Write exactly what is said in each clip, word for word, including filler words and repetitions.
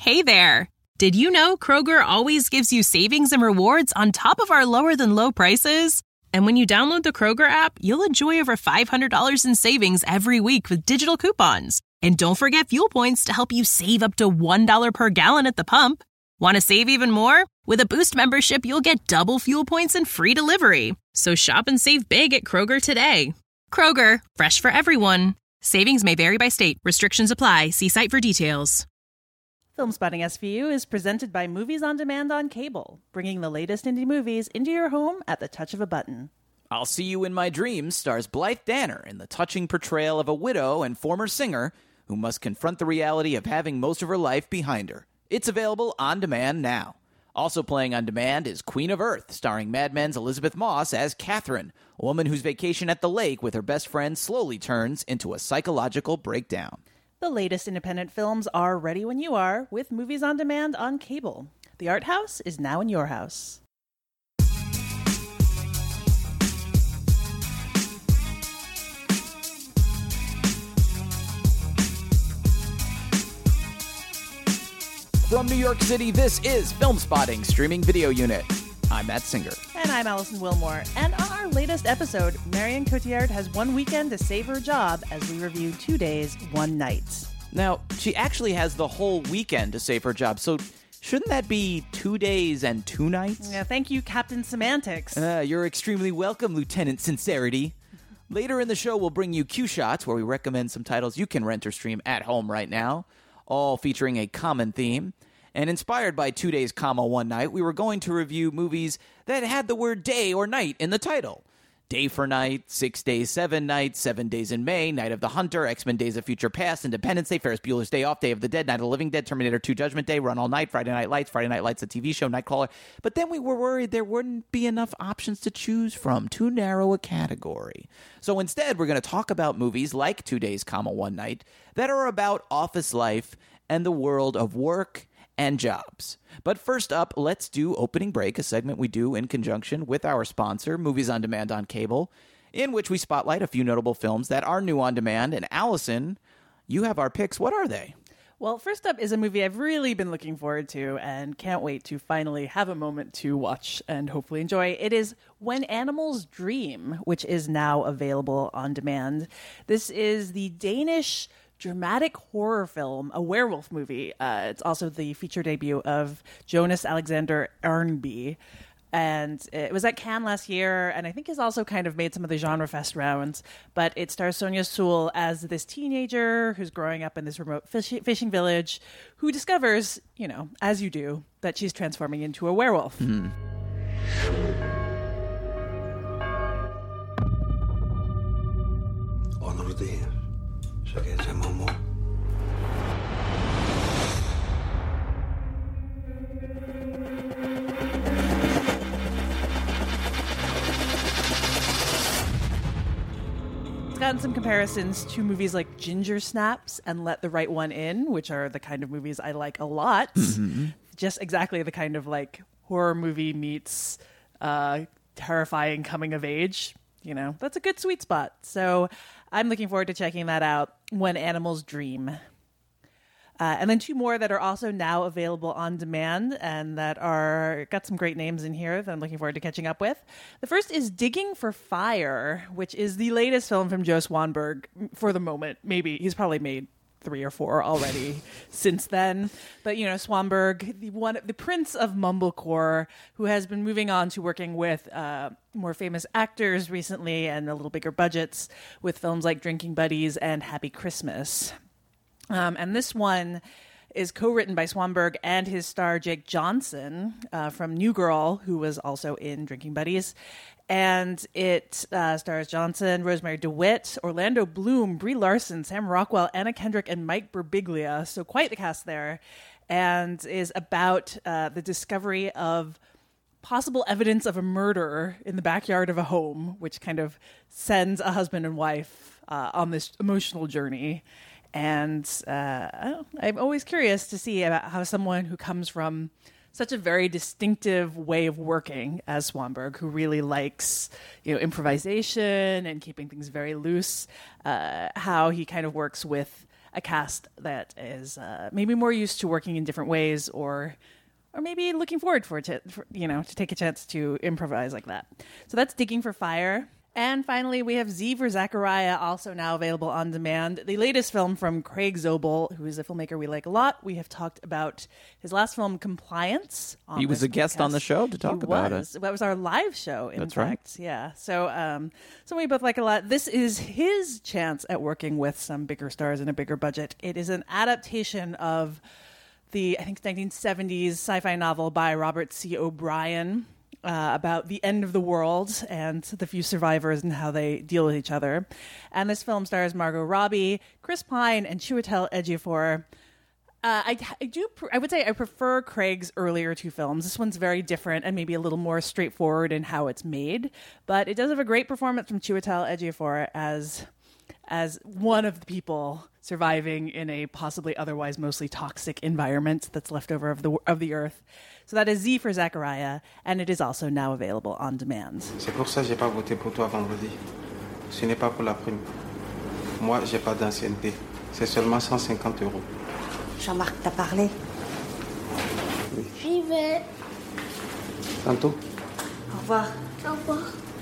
Hey there! Did you know Kroger always gives you savings and rewards on top of our lower-than-low prices? And when you download the Kroger app, you'll enjoy over five hundred dollars in savings every week with digital coupons. And don't forget fuel points to help you save up to one dollar per gallon at the pump. Want to save even more? With a Boost membership, you'll get double fuel points and free delivery. So shop and save big at Kroger today. Kroger, fresh for everyone. Savings may vary by state. Restrictions apply. See site for details. Film Spotting S V U is presented by Movies on Demand on cable, bringing the latest indie movies into your home at the touch of a button. I'll See You in My Dreams stars Blythe Danner in the touching portrayal of a widow and former singer who must confront the reality of having most of her life behind her. It's available on demand now. Also playing on demand is Queen of Earth, starring Mad Men's Elizabeth Moss as Catherine, a woman whose vacation at the lake with her best friend slowly turns into a psychological breakdown. The latest independent films are ready when you are with Movies on Demand on cable. The Art House is now in your house. From New York City, this is Film Spotting Streaming Video Unit. I'm Matt Singer. And I'm Allison Wilmore. And on our latest episode, Marion Cotillard has one weekend to save her job as we review Two Days, One Night. Now, she actually has the whole weekend to save her job, so shouldn't that be two days and two nights? Yeah, thank you, Captain Semantics. Uh, you're extremely welcome, Lieutenant Sincerity. Later in the show, we'll bring you Q Shots, where we recommend some titles you can rent or stream at home right now, all featuring a common theme. And inspired by Two Days, comma, One Night, we were going to review movies that had the word day or night in the title. Day for Night, Six Days, Seven Nights, Seven Days in May, Night of the Hunter, X-Men Days of Future Past, Independence Day, Ferris Bueller's Day Off, Day of the Dead, Night of the Living Dead, Terminator two, Judgment Day, Run All Night, Friday Night Lights, Friday Night Lights, a T V show, Nightcrawler. But then we were worried there wouldn't be enough options to choose from, too narrow a category. So instead, we're going to talk about movies like Two Days, comma, One Night that are about office life and the world of work and jobs. But first up, let's do Opening Break, a segment we do in conjunction with our sponsor, Movies on Demand on cable, in which we spotlight a few notable films that are new on demand. And Allison, you have our picks. What are they? Well, first up is a movie I've really been looking forward to and can't wait to finally have a moment to watch and hopefully enjoy. It is When Animals Dream, which is now available on demand. This is the Danish dramatic horror film, a werewolf movie. Uh, it's also the feature debut of Jonas Alexander Arnby. And it was at Cannes last year, and I think has also kind of made some of the genre fest rounds. But it stars Sonia Sool as this teenager who's growing up in this remote fish- fishing village, who discovers, you know, as you do, that she's transforming into a werewolf. Mm-hmm. Så kan jeg tage mig mor. It's gotten some comparisons to movies like Ginger Snaps and Let the Right One In, which are the kind of movies I like a lot. Mm-hmm. Just exactly the kind of like horror movie meets uh, terrifying coming of age. You know, that's a good sweet spot. So I'm looking forward to checking that out. When Animals Dream. Uh, and then two more that are also now available on demand and that are got some great names in here that I'm looking forward to catching up with. The first is Digging for Fire, which is the latest film from Joe Swanberg for the moment. Maybe he's probably made three or four already since then. But, you know, Swanberg, the one, the prince of mumblecore, who has been moving on to working with uh, more famous actors recently and a little bigger budgets with films like Drinking Buddies and Happy Christmas. Um, and this one is co-written by Swanberg and his star Jake Johnson uh, from New Girl, who was also in Drinking Buddies. And it uh, stars Johnson, Rosemary DeWitt, Orlando Bloom, Brie Larson, Sam Rockwell, Anna Kendrick, and Mike Birbiglia. So quite the cast there. And is about uh, the discovery of possible evidence of a murder in the backyard of a home, which kind of sends a husband and wife uh, on this emotional journey. And uh, I'm always curious to see about how someone who comes from such a very distinctive way of working as Swanberg, who really likes, you know, improvisation and keeping things very loose, uh, how he kind of works with a cast that is uh, maybe more used to working in different ways, or or maybe looking forward for it to, for, you know, to take a chance to improvise like that. So that's Digging for Fire. And finally, we have Z for Zachariah, also now available on demand. The latest film from Craig Zobel, who is a filmmaker we like a lot. We have talked about his last film, Compliance. He was a guest on the show to talk he about was. it. That was our live show, in That's fact. right. Yeah. So, um, so we both like a lot. This is his chance at working with some bigger stars and a bigger budget. It is an adaptation of the, I think, nineteen seventies sci-fi novel by Robert C. O'Brien, Uh, about the end of the world and the few survivors and how they deal with each other. And this film stars Margot Robbie, Chris Pine, and Chiwetel Ejiofor. Uh, I, I do. I would say I prefer Craig's earlier two films. This one's very different and maybe a little more straightforward in how it's made, but it does have a great performance from Chiwetel Ejiofor as as one of the people surviving in a possibly otherwise mostly toxic environment that's left over of the of the earth. So that is Z for Zachariah, and it is also now available on demand. C'est pour ça que j'ai pas voté pour toi vendredi. Ce n'est pas pour la prime. Moi, j'ai pas d'ancienneté. C'est seulement cent cinquante euros. Jean-Marc t'a parlé? J'y vais. Tantôt. Au revoir. Au revoir.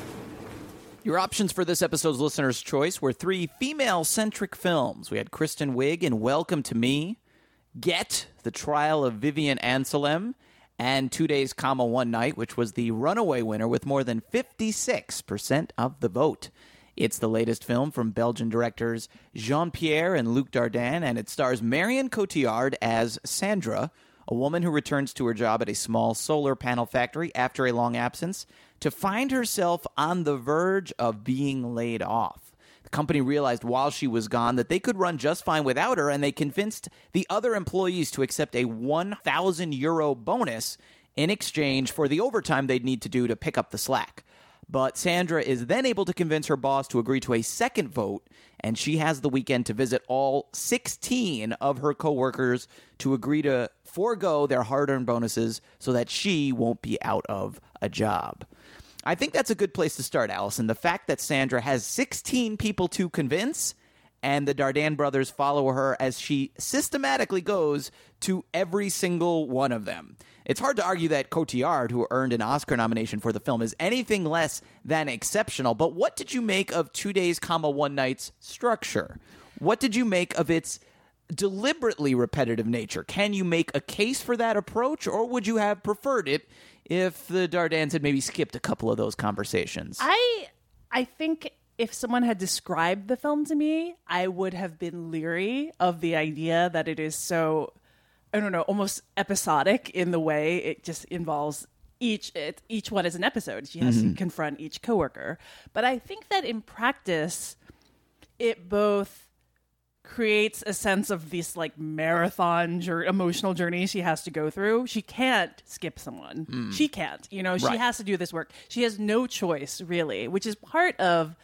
Your options for this episode's listener's choice were three female-centric films. We had Kristen Wiig in Welcome to Me, Get, The Trial of Vivian Anselm, and Two Days, Comma, One Night, which was the runaway winner with more than fifty-six percent of the vote. It's the latest film from Belgian directors Jean-Pierre and Luc Dardenne, and it stars Marion Cotillard as Sandra, a woman who returns to her job at a small solar panel factory after a long absence to find herself on the verge of being laid off. The company realized while she was gone that they could run just fine without her, and they convinced the other employees to accept a one thousand euro bonus in exchange for the overtime they'd need to do to pick up the slack. But Sandra is then able to convince her boss to agree to a second vote, and she has the weekend to visit all sixteen of her coworkers to agree to forego their hard-earned bonuses so that she won't be out of a job. I think that's a good place to start, Allison. The fact that Sandra has sixteen people to convince, and the Dardenne brothers follow her as she systematically goes to every single one of them. It's hard to argue that Cotillard, who earned an Oscar nomination for the film, is anything less than exceptional. But what did you make of Two Days, Comma, One Night's structure? What did you make of its deliberately repetitive nature? Can you make a case for that approach, or would you have preferred it if the Dardennes had maybe skipped a couple of those conversations? I I think if someone had described the film to me, I would have been leery of the idea that it is so, I don't know, almost episodic in the way it just involves each it, each one is an episode. She has mm-hmm. to confront each coworker. But I think that in practice, it both creates a sense of this like marathon jur- emotional journey she has to go through. She can't skip someone. Mm. She can't. You know, she right. has to do this work. She has no choice, really, which is part of,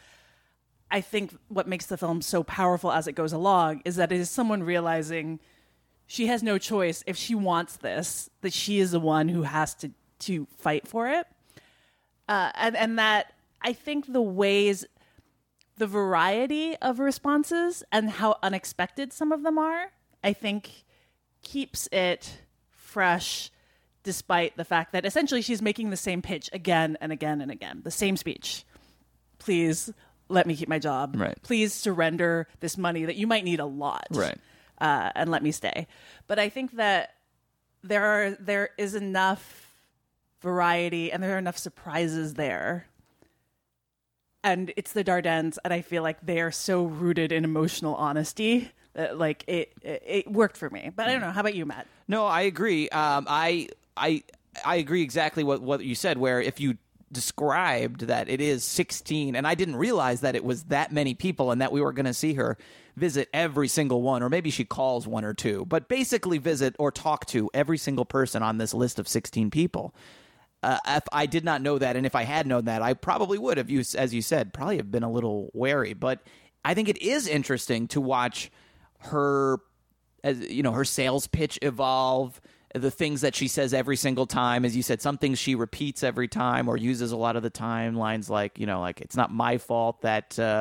I think, what makes the film so powerful as it goes along is that it is someone realizing she has no choice if she wants this, that she is the one who has to, to fight for it. Uh, and, and that I think the ways... the variety of responses and how unexpected some of them are, I think keeps it fresh despite the fact that essentially she's making the same pitch again and again and again. The same speech. Please let me keep my job. Right. Please surrender this money that you might need a lot. Right. Uh, and let me stay. But I think that there are there is enough variety and there are enough surprises there. And it's the Dardennes, and I feel like they are so rooted in emotional honesty that, like, it, it it worked for me. But I don't know. How about you, Matt? No, I agree. Um, I I I agree exactly what, what you said, where if you described that it is sixteen, and I didn't realize that it was that many people and that we were going to see her visit every single one, or maybe she calls one or two, but basically visit or talk to every single person on this list of sixteen people. Uh, if I did not know that, and if I had known that, I probably would have, you, as you said, probably have been a little wary. But I think it is interesting to watch her, as you know, her sales pitch evolve, the things that she says every single time. As you said, some things she repeats every time or uses a lot of the time. Lines like, you know, like, it's not my fault that uh,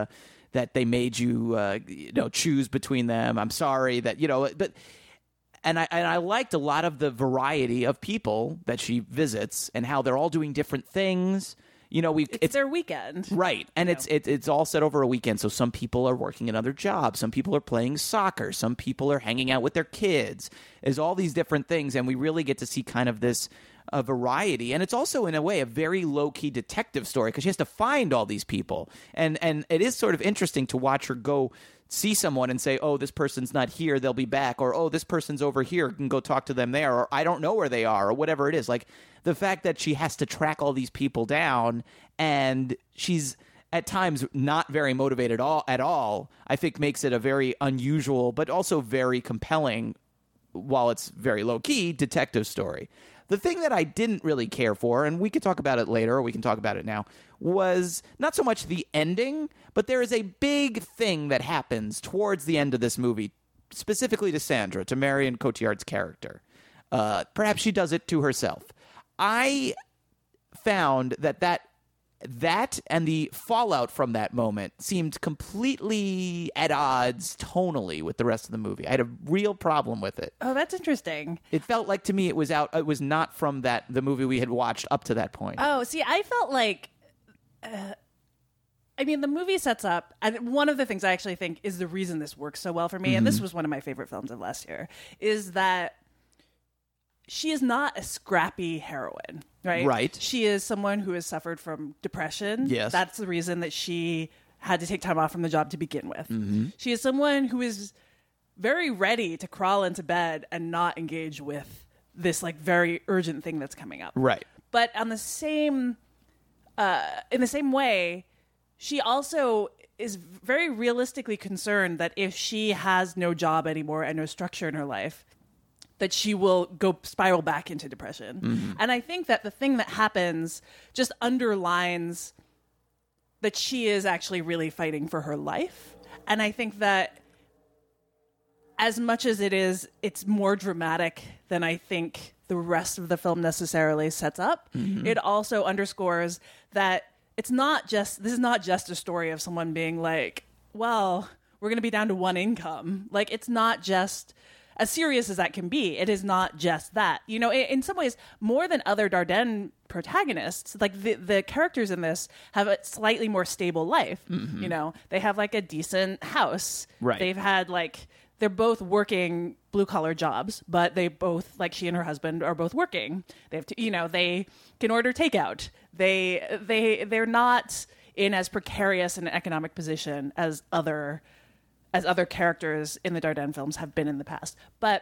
that they made you, uh, you know, choose between them. I'm sorry that, you know, but, and I, and I liked a lot of the variety of people that she visits and how they're all doing different things. You know, we It's, it's their weekend. right, and You it's know. it, it's all set over a weekend. So some people are working another job, some people are playing soccer, some people are hanging out with their kids. There's all these different things, and we really get to see kind of this uh, variety. And it's also, in a way, a very low key detective story because she has to find all these people, and and it is sort of interesting to watch her go see someone and say, oh, this person's not here, they'll be back, or oh, this person's over here, can go talk to them there, or I don't know where they are, or whatever it is. Like the fact that she has to track all these people down, and she's at times not very motivated all, at all, I think makes it a very unusual but also very compelling, while it's very low-key, detective story. The thing that I didn't really care for, and we could talk about it later, or we can talk about it now, was not so much the ending, but there is a big thing that happens towards the end of this movie, specifically to Sandra, to Marion Cotillard's character. Uh, perhaps she does it to herself. I found that that that and the fallout from that moment seemed completely at odds tonally with the rest of the movie. I had a real problem with it. Oh, that's interesting. It felt like to me it was out. It was not from that the movie we had watched up to that point. Oh, see, I felt like, uh, I mean, the movie sets up, and one of the things I actually think is the reason this works so well for me, mm-hmm. and this was one of my favorite films of last year, is that she is not a scrappy heroine, right? Right. She is someone who has suffered from depression. Yes. That's the reason that she had to take time off from the job to begin with. Mm-hmm. She is someone who is very ready to crawl into bed and not engage with this like very urgent thing that's coming up. Right. But on the same, uh, in the same way, she also is very realistically concerned that if she has no job anymore and no structure in her life, that she will go spiral back into depression. Mm-hmm. And I think that the thing that happens just underlines that she is actually really fighting for her life. And I think that as much as it is, it's more dramatic than I think the rest of the film necessarily sets up. Mm-hmm. It also underscores that it's not just, this is not just a story of someone being like, well, we're going to be down to one income. Like, it's not just, as serious as that can be, it is not just that. You know, in some ways, more than other Dardenne protagonists, like the, the characters in this have a slightly more stable life. Mm-hmm. You know, they have like a decent house. Right. They've had like, they're both working blue collar jobs, but they both, like she and her husband, are both working. They have to, you know, they can order takeout. They, they, they're not in as precarious an economic position as other as other characters in the Dardenne films have been in the past. But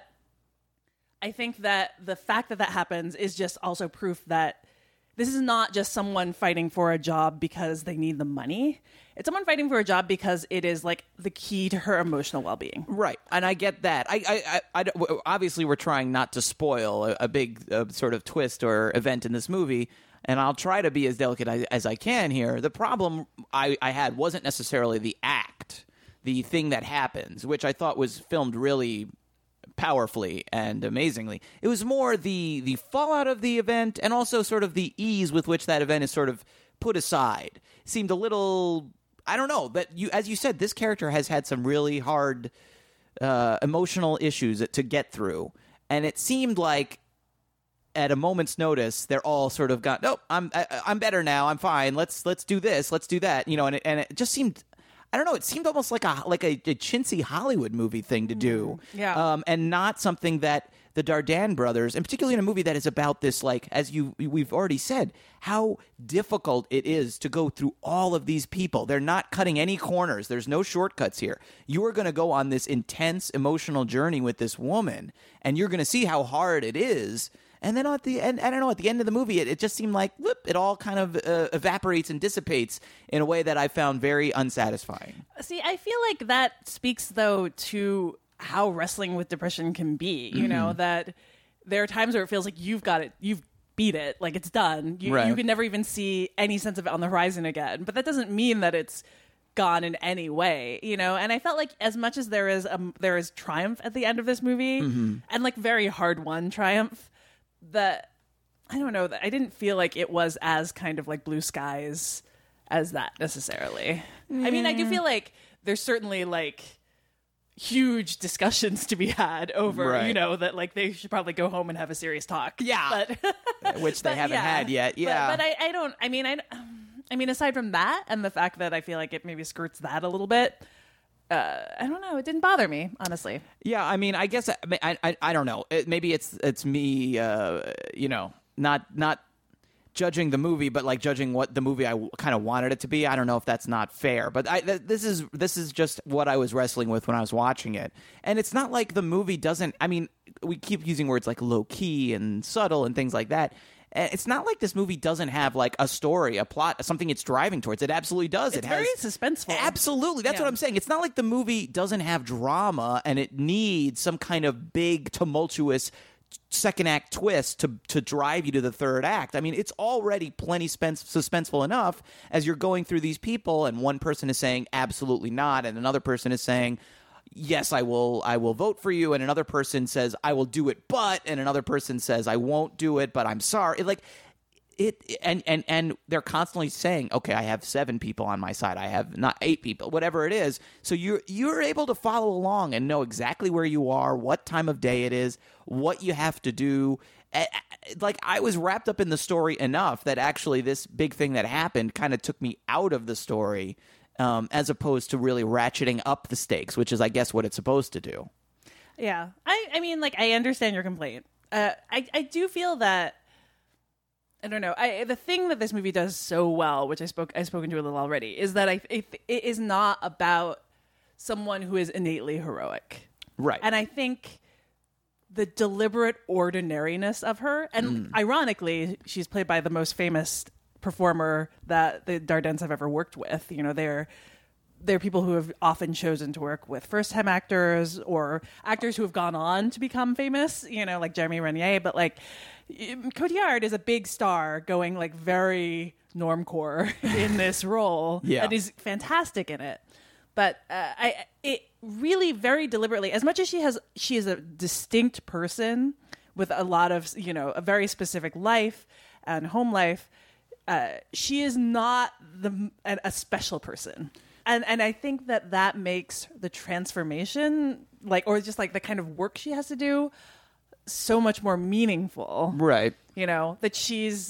I think that the fact that that happens is just also proof that this is not just someone fighting for a job because they need the money. It's someone fighting for a job because it is like the key to her emotional well-being. Right. And I get that. I, I, I, I obviously we're trying not to spoil a, a big uh, sort of twist or event in this movie, and I'll try to be as delicate as I can here. The problem I, I had wasn't necessarily the act, the thing that happens, which I thought was filmed really powerfully and amazingly. It was more the the fallout of the event, and also sort of the ease with which that event is sort of put aside. It seemed a little, I don't know, but you, as you said, this character has had some really hard uh, emotional issues to get through, and it seemed like at a moment's notice, they're all sort of got, nope, I'm I, I'm better now, I'm fine. Let's let's do this, let's do that, you know, and it, and it just seemed, I don't know, it seemed almost like a like a, a chintzy Hollywood movie thing to do. Yeah. Um, and not something that the Dardenne brothers, and particularly in a movie that is about this, like, as you we've already said, how difficult it is to go through all of these people. They're not cutting any corners. There's no shortcuts here. You are going to go on this intense emotional journey with this woman, and you're going to see how hard it is. And then at the end, I don't know, at the end of the movie, it, it just seemed like, whoop, it all kind of uh, evaporates and dissipates in a way that I found very unsatisfying. See, I feel like that speaks, though, to how wrestling with depression can be. You mm-hmm. know, that there are times where it feels like you've got it, you've beat it, like it's done. You, right. you can never even see any sense of it on the horizon again. But that doesn't mean that it's gone in any way, you know. And I felt like as much as there is um, there is triumph at the end of this movie, mm-hmm. and like very hard won triumph, that I don't know, that I didn't feel like it was as kind of like blue skies as that necessarily. I mean, I do feel like there's certainly like huge discussions to be had over, Right. you know, that like they should probably go home and have a serious talk. Yeah. But Which they but, haven't yeah. had yet. But- Yeah. But, I, I don't, I mean, I, I mean, aside from that and the fact that I feel like it maybe skirts that a little bit, uh, I don't know. It didn't bother me, honestly. Yeah, I mean, I guess I I, I, I don't know. It, maybe it's it's me, uh, you know, not not judging the movie, but like judging what the movie I w- kind of wanted it to be. I don't know if that's not fair, but I, th- this is this is just what I was wrestling with when I was watching it. And it's not like the movie doesn't. I mean, we keep using words like low key and subtle and things like that. And it's not like this movie doesn't have like a story, a plot, something it's driving towards. It absolutely does. It's it very has suspenseful. Absolutely, that's Yeah. what I'm saying. It's not like the movie doesn't have drama and it needs some kind of big, tumultuous second act twist to to drive you to the third act. I mean, it's already plenty spens- suspenseful enough as you're going through these people, and one person is saying absolutely not, and another person is saying, yes, I will I will vote for you, and another person says I will do it, but, and another person says I won't do it, but I'm sorry. It, like it and and and they're constantly saying, okay, I have seven people on my side, I have not eight people, whatever it is. So you're you're able to follow along and know exactly where you are, what time of day it is, what you have to do. Like, I was wrapped up in the story enough that actually this big thing that happened kind of took me out of the story. Um, as opposed to really ratcheting up the stakes, which is, I guess, what it's supposed to do. Yeah. I, I mean, like, I understand your complaint. Uh, I, I do feel that, I don't know, I, the thing that this movie does so well, which I spoke, I've spoken to a little already, is that I, it, it is not about someone who is innately heroic. Right. And I think the deliberate ordinariness of her, and ironically, she's played by the most famous performer that the Dardennes have ever worked with. You know, they're they're people who have often chosen to work with first-time actors or actors who have gone on to become famous, you know, like Jeremy Renier. But like Cotillard is a big star going like very normcore in this role. Yeah. And he's fantastic in it. But uh, I it really very deliberately, as much as she has she is a distinct person with a lot of, you know, a very specific life and home life, Uh, she is not the a, a special person, and and I think that that makes the transformation, like, or just like the kind of work she has to do, so much more meaningful. Right. You know, that she's.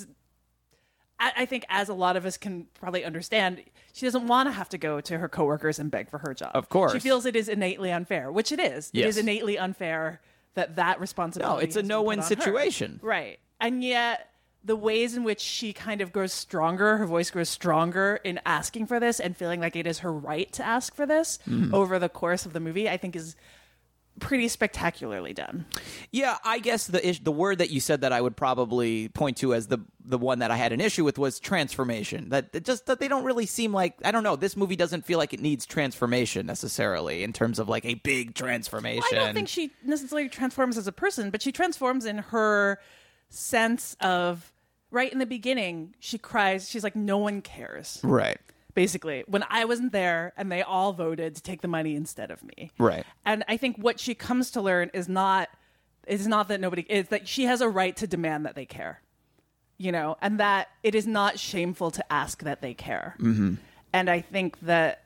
I, I think, as a lot of us can probably understand, she doesn't want to have to go to her coworkers and beg for her job. Of course. She feels it is innately unfair, which it is. It Yes. is innately unfair that that responsibility. No, it's a has been no-win put on her. situation. Right, and yet the ways in which she kind of grows stronger, her voice grows stronger in asking for this and feeling like it is her right to ask for this Mm-hmm. over the course of the movie, I think is pretty spectacularly done. Yeah, I guess the ish, the word that you said that I would probably point to as the the one that I had an issue with was transformation. That it just that they don't really seem like, I don't know, this movie doesn't feel like it needs transformation necessarily in terms of like a big transformation. Well, I don't think she necessarily transforms as a person, but she transforms in her sense of, right in the beginning, she cries, she's like, no one cares. Right. Basically, when I wasn't there and they all voted to take the money instead of me. Right. And I think what she comes to learn is not is not that nobody is that she has a right to demand that they care. You know, and that it is not shameful to ask that they care. Mm-hmm. And I think that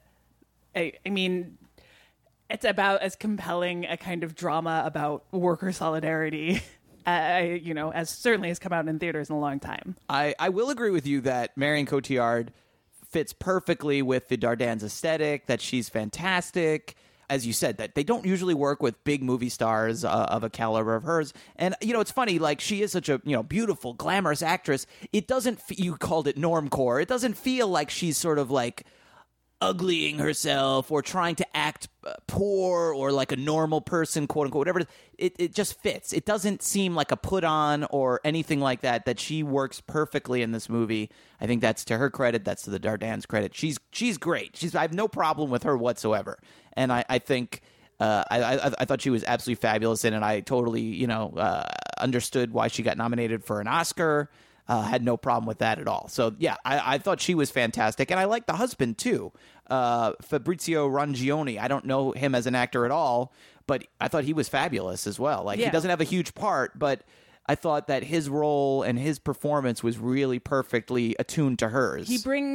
I, I mean it's about as compelling a kind of drama about worker solidarity uh, you know, as certainly has come out in theaters in a long time. I, I will agree with you that Marion Cotillard fits perfectly with the Dardennes aesthetic, that she's fantastic. As you said, that they don't usually work with big movie stars uh, of a caliber of hers. And, you know, it's funny, like, she is such a, you know, beautiful, glamorous actress. It doesn't, f- you called it normcore. It doesn't feel like she's sort of like uglying herself or trying to act uh, poor or like a normal person, quote unquote, whatever it is. It, it just fits. It doesn't seem like a put on or anything like that, that she works perfectly in this movie. I think that's to her credit. That's to the Dardennes credit. She's she's great. She's I have no problem with her whatsoever. And I, I think uh, I, I I thought she was absolutely fabulous in it. I totally, you know, uh, understood why she got nominated for an Oscar. Uh, had no problem with that at all. So, yeah, I, I thought she was fantastic. And I like the husband, too. Uh, Fabrizio Rangioni. I don't know him as an actor at all, but I thought he was fabulous as well. Like, Yeah. he doesn't have a huge part, but I thought that his role and his performance was really perfectly attuned to hers. He brings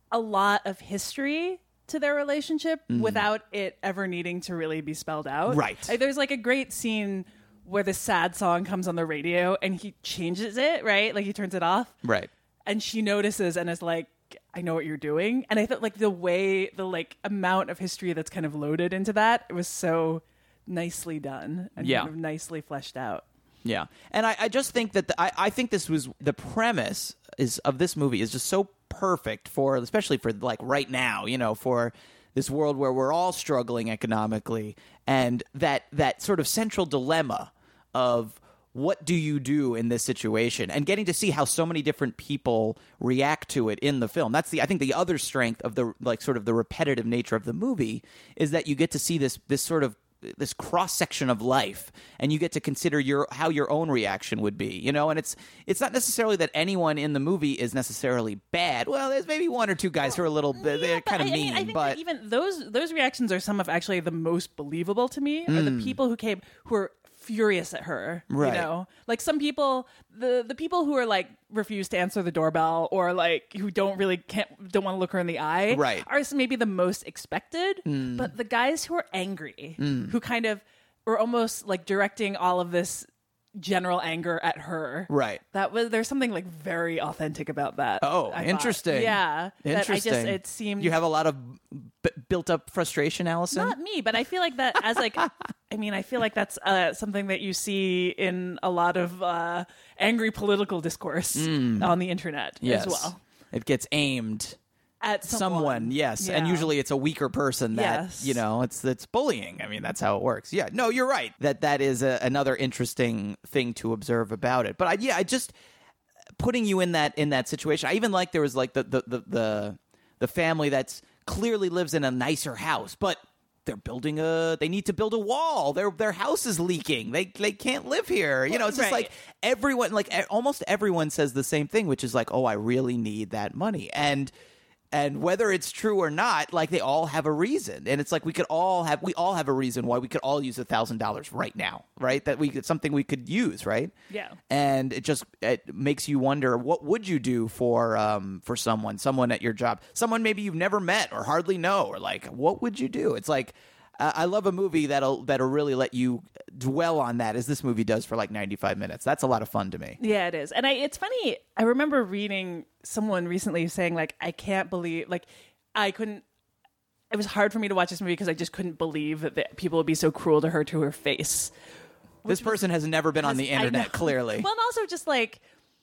a lot of history to their relationship Mm-hmm. without it ever needing to really be spelled out. Right. Like, there's like a great scene where the sad song comes on the radio and he changes it, right? Like he turns it off. Right. And she notices and is like, I know what you're doing. And I thought like the way, the like amount of history that's kind of loaded into that, it was so nicely done and Yeah. kind of nicely fleshed out. Yeah, and I, I just think that the, I, I think this was the premise is of this movie is just so perfect for, especially for like right now, you know, for this world where we're all struggling economically, and that that sort of central dilemma of what do you do in this situation, and getting to see how so many different people react to it in the film. That's the I think the other strength of the like sort of the repetitive nature of the movie is that you get to see this this sort of this cross section of life, and you get to consider your how your own reaction would be, you know. And it's it's not necessarily that anyone in the movie is necessarily bad. Well, there's maybe one or two guys who are a little bit they're Yeah, kind of I, mean, I, mean, I think but that even those those reactions are some of actually the most believable to me. Are Mm. the people who came who are furious at her, Right. You know, like some people, the the people who are like refuse to answer the doorbell or like who don't really can't don't want to look her in the eye, Right. are maybe the most expected. Mm. But the guys who are angry, who kind of were almost like directing all of this general anger at her, Right. That was there's something like very authentic about that. Oh, I thought. interesting. Yeah, that Interesting. I just it seemed you have a lot of b- built up frustration, Allison. not me, but I feel like that as like I mean, I feel like that's uh, something that you see in a lot of uh, angry political discourse on the internet Mm. yes. as well. It gets aimed At someone, someone, yes, and Yeah. usually it's a weaker person that Yes. you know it's it's bullying. I mean, that's how it works. Yeah, no, you're right. That that is a, another interesting thing to observe about it. But I, yeah, I just putting you in that in that situation. I even like there was like the the the the, the family that's clearly lives in a nicer house, but they're building a they need to build a wall. Their their house is leaking. They they can't live here. You know, it's just Right. like everyone like e- almost everyone says the same thing, which is like, "Oh, I really need that money." And And whether it's true or not, like they all have a reason, and it's like we could all have we all have a reason why we could all use a thousand dollars right now, right? That we it's something we could use, right? Yeah. And it just it makes you wonder, what would you do for um for someone, someone at your job, someone maybe you've never met or hardly know, or like what would you do? It's like uh, I love a movie that'll that'll really let you dwell on that, as this movie does for like ninety-five minutes. That's a lot of fun to me. Yeah, it is. And I it's funny, I remember reading someone recently saying like I can't believe like I couldn't it was hard for me to watch this movie because I just couldn't believe that the, people would be so cruel to her to her face. This person has never been on the I know. internet, clearly. Well, and also just like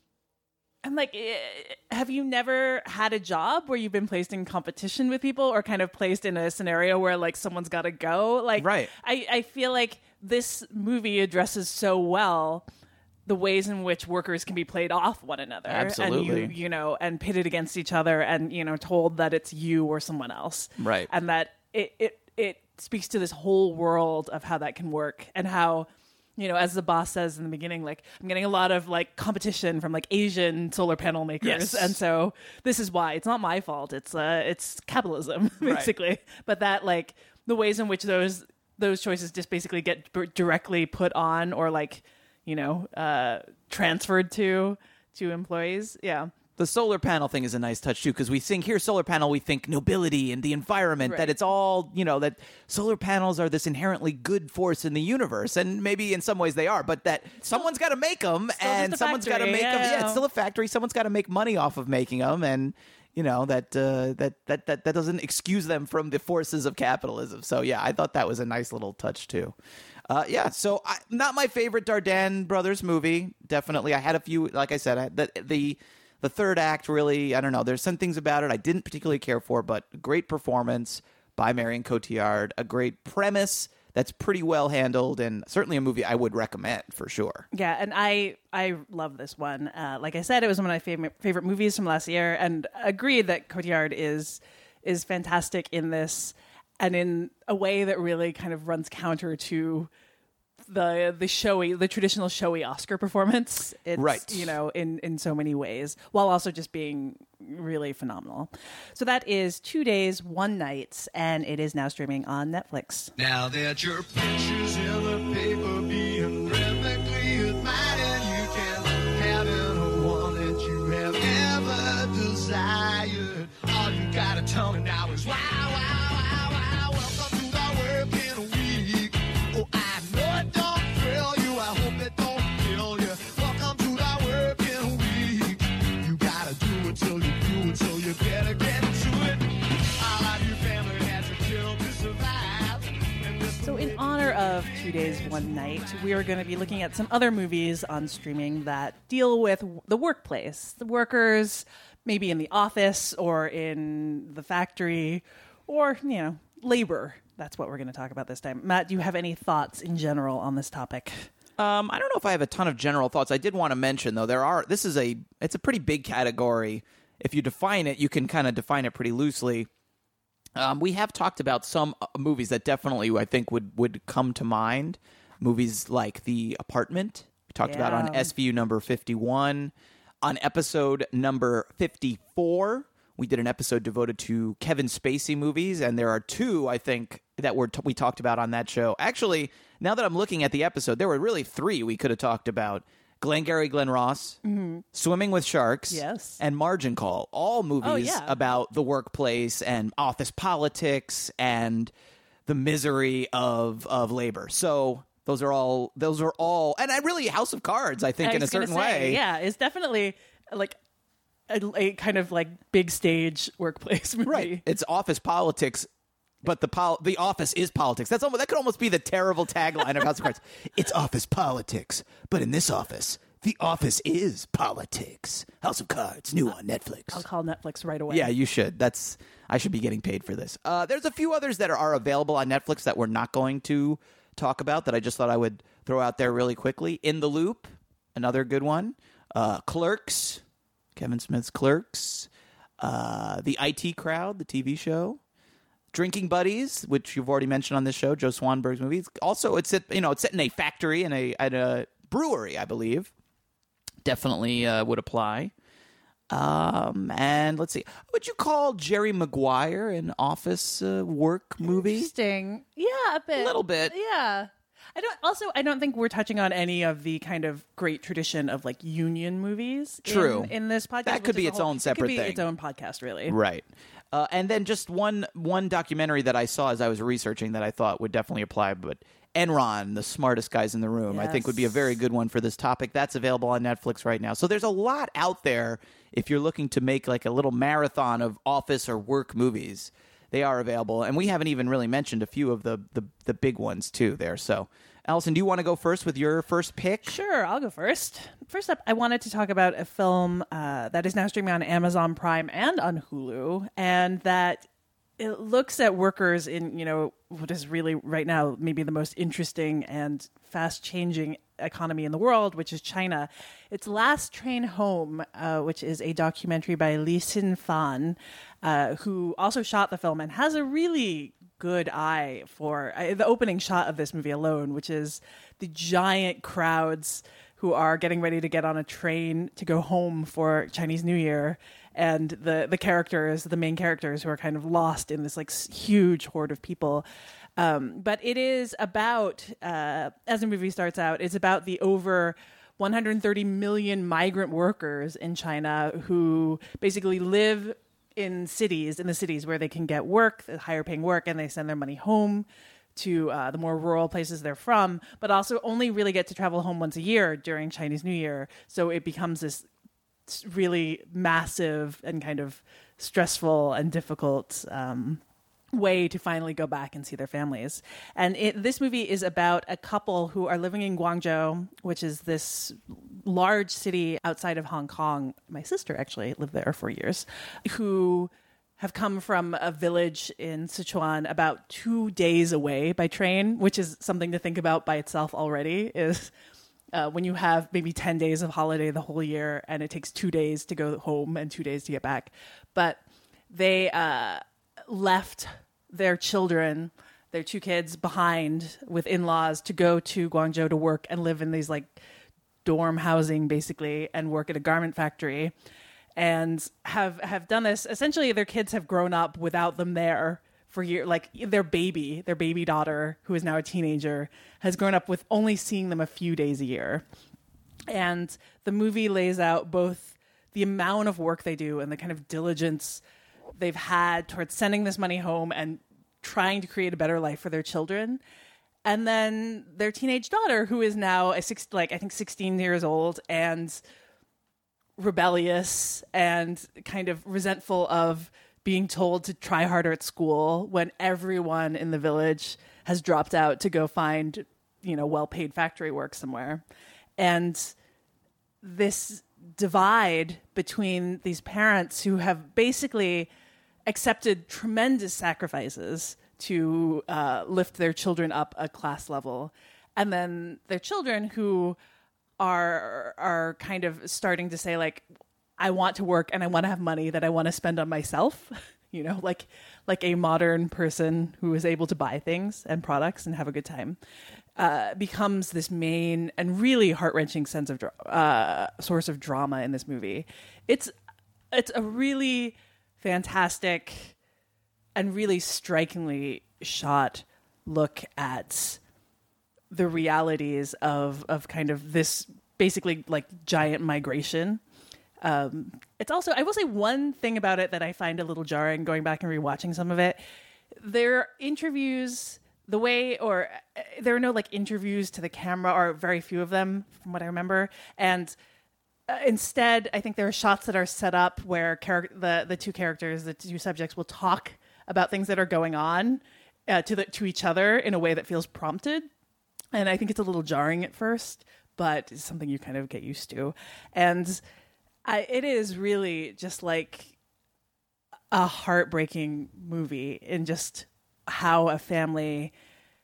I'm like, eh, have you never had a job where you've been placed in competition with people or kind of placed in a scenario where like someone's got to go? Like, Right. I, I feel like this movie addresses so well the ways in which workers can be played off one another. Absolutely. And you, you know, and pitted against each other and, you know, told that it's you or someone else. Right. And that it, it, it speaks to this whole world of how that can work and how, you know, as the boss says in the beginning, like, I'm getting a lot of like competition from like Asian solar panel makers. Yes. And so this is why it's not my fault. It's uh, it's capitalism, basically. Right. But that like the ways in which those those choices just basically get b- directly put on or like, you know, uh, transferred to to employees. Yeah. The solar panel thing is a nice touch too, because we think here solar panel, we think nobility and the environment, Right. that it's all, you know, that solar panels are this inherently good force in the universe, and maybe in some ways they are, but that someone's got to make them, just and a someone's got to factory, make them. yeah. Yeah, it's still a factory. Someone's got to make money off of making them, and you know that uh, that that that that doesn't excuse them from the forces of capitalism. So yeah, I thought that was a nice little touch too. Uh, yeah, so I, not my favorite Dardenne brothers movie. Definitely, I had a few. Like I said, I, the the. The third act, really, I don't know. There's some things about it I didn't particularly care for, but great performance by Marion Cotillard, a great premise that's pretty well handled, and certainly a movie I would recommend for sure. Yeah, and I I love this one. Uh, like I said, it was one of my favorite favorite movies from last year, and agreed that Cotillard is is fantastic in this, and in a way that really kind of runs counter to the the showy, the traditional showy Oscar performance. It's, Right. you know, in in so many ways, while also just being really phenomenal. So that is Two Days, One Night, and it is now streaming on Netflix. Now that your picture's in the paper being rhythmically admired, you can have any one that you have ever desired. All you got Two Days, One Night, we are going to be looking at some other movies on streaming that deal with the workplace, the workers, maybe in the office or in the factory, or, you know, labor. That's what we're going to talk about this time. Matt, do you have any thoughts in general on this topic? Um, I don't know if I have a ton of general thoughts. I did want to mention, though, there are. This is a. It's a pretty big category. If you define it, you can kind of define it pretty loosely. Um, we have talked about some uh, movies that definitely, I think, would, would come to mind. Movies like The Apartment. We talked about on Yeah. S V U number fifty-one. On episode number fifty-four, we did an episode devoted to Kevin Spacey movies, and there are two, I think, that were t- we talked about on that show. Actually, now that I'm looking at the episode, there were really three we could have talked about. Glengarry Glen Ross, mm-hmm. Swimming with Sharks, Yes. and Margin Call. All movies Oh, yeah. about the workplace and office politics and the misery of of labor. So those are all those are all, and I really House of Cards, I think, I in a was gonna certain say, way. Yeah, it's definitely like a, a kind of like big stage workplace movie. Right. It's office politics, but the pol- the office is politics. That's almost that could almost be the terrible tagline of House of Cards. It's office politics, but in this office, the office is politics. House of Cards, new on Netflix. I'll call Netflix right away. Yeah, you should. That's I should be getting paid for this. Uh, there's a few others that are, are available on Netflix that we're not going to talk about that I just thought I would throw out there really quickly. In the Loop, another good one. Uh, Clerks, Kevin Smith's Clerks. Uh, the I T Crowd, the T V show. Drinking Buddies, which you've already mentioned on this show, Joe Swanberg's movie. It's also, it's at, you know, it's set in a factory and a at a brewery, I believe. Definitely uh, would apply. Um, and let's see, would you call Jerry Maguire an office uh, work movie? Interesting. Yeah, a bit. A little bit. Yeah. I don't. Also, I don't think we're touching on any of the kind of great tradition of like union movies. True. In, in this podcast, That could which be is a its whole- own it separate could be thing. Its own podcast, really. Right. Uh, and then just one one documentary that I saw as I was researching that I thought would definitely apply, but Enron, the smartest guys in the room, I think would be a very good one for this topic. That's available on Netflix right now. So there's a lot out there if you're looking to make like a little marathon of office or work movies. They are available. And we haven't even really mentioned a few of the, the, the big ones, too, there. So, Allison, do you want to go first with your first pick? Sure, I'll go first. First up, I wanted to talk about a film uh, that is now streaming on Amazon Prime and on Hulu, and that it looks at workers in, you know, what is really right now maybe the most interesting and fast-changing economy in the world, which is China. It's Last Train Home, uh, which is a documentary by Li Xin Fan, uh, who also shot the film and has a really good eye for uh, the opening shot of this movie alone, which is the giant crowds who are getting ready to get on a train to go home for Chinese New Year, and the the characters, the main characters, who are kind of lost in this like s- huge horde of people. Um, but it is about, uh, as the movie starts out, it's about the over one hundred thirty million migrant workers in China who basically live in cities, in the cities where they can get work, higher paying work, and they send their money home to uh, the more rural places they're from, but also only really get to travel home once a year during Chinese New Year. So it becomes this really massive and kind of stressful and difficult um, way to finally go back and see their families. And it, this movie is about a couple who are living in Guangzhou, which is this large city outside of Hong Kong. My sister actually lived there for years, who have come from a village in Sichuan about two days away by train, which is something to think about by itself already, is uh, when you have maybe ten days of holiday the whole year and it takes two days to go home and two days to get back. But they uh, left their children, their two kids, behind with in-laws to go to Guangzhou to work and live in these like dorm housing basically and work at a garment factory. And have have done this. Essentially, their kids have grown up without them there for years. Like their baby, their baby daughter, who is now a teenager, has grown up with only seeing them a few days a year. And the movie lays out both the amount of work they do and the kind of diligence they've had towards sending this money home and trying to create a better life for their children. And then their teenage daughter, who is now a six, like I think sixteen years old and rebellious and kind of resentful of being told to try harder at school when everyone in the village has dropped out to go find you know, well-paid factory work somewhere. And this divide between these parents who have basically accepted tremendous sacrifices to uh, lift their children up a class level, and then their children who are are kind of starting to say, like, I want to work and I want to have money that I want to spend on myself, you know, like like a modern person who is able to buy things and products and have a good time, uh, becomes this main and really heart-wrenching sense of dra- uh, source of drama in this movie. It's it's a really fantastic and really strikingly shot look at the realities of of kind of this basically like giant migration. Um, it's also, I will say one thing about it that I find a little jarring going back and rewatching some of it. There are interviews, the way, or uh, there are no like interviews to the camera, or very few of them from what I remember. And uh, instead, I think there are shots that are set up where char- the, the two characters, the two subjects will talk about things that are going on uh, to the, to each other in a way that feels prompted. And I think it's a little jarring at first, but it's something you kind of get used to. And I, it is really just like a heartbreaking movie in just how a family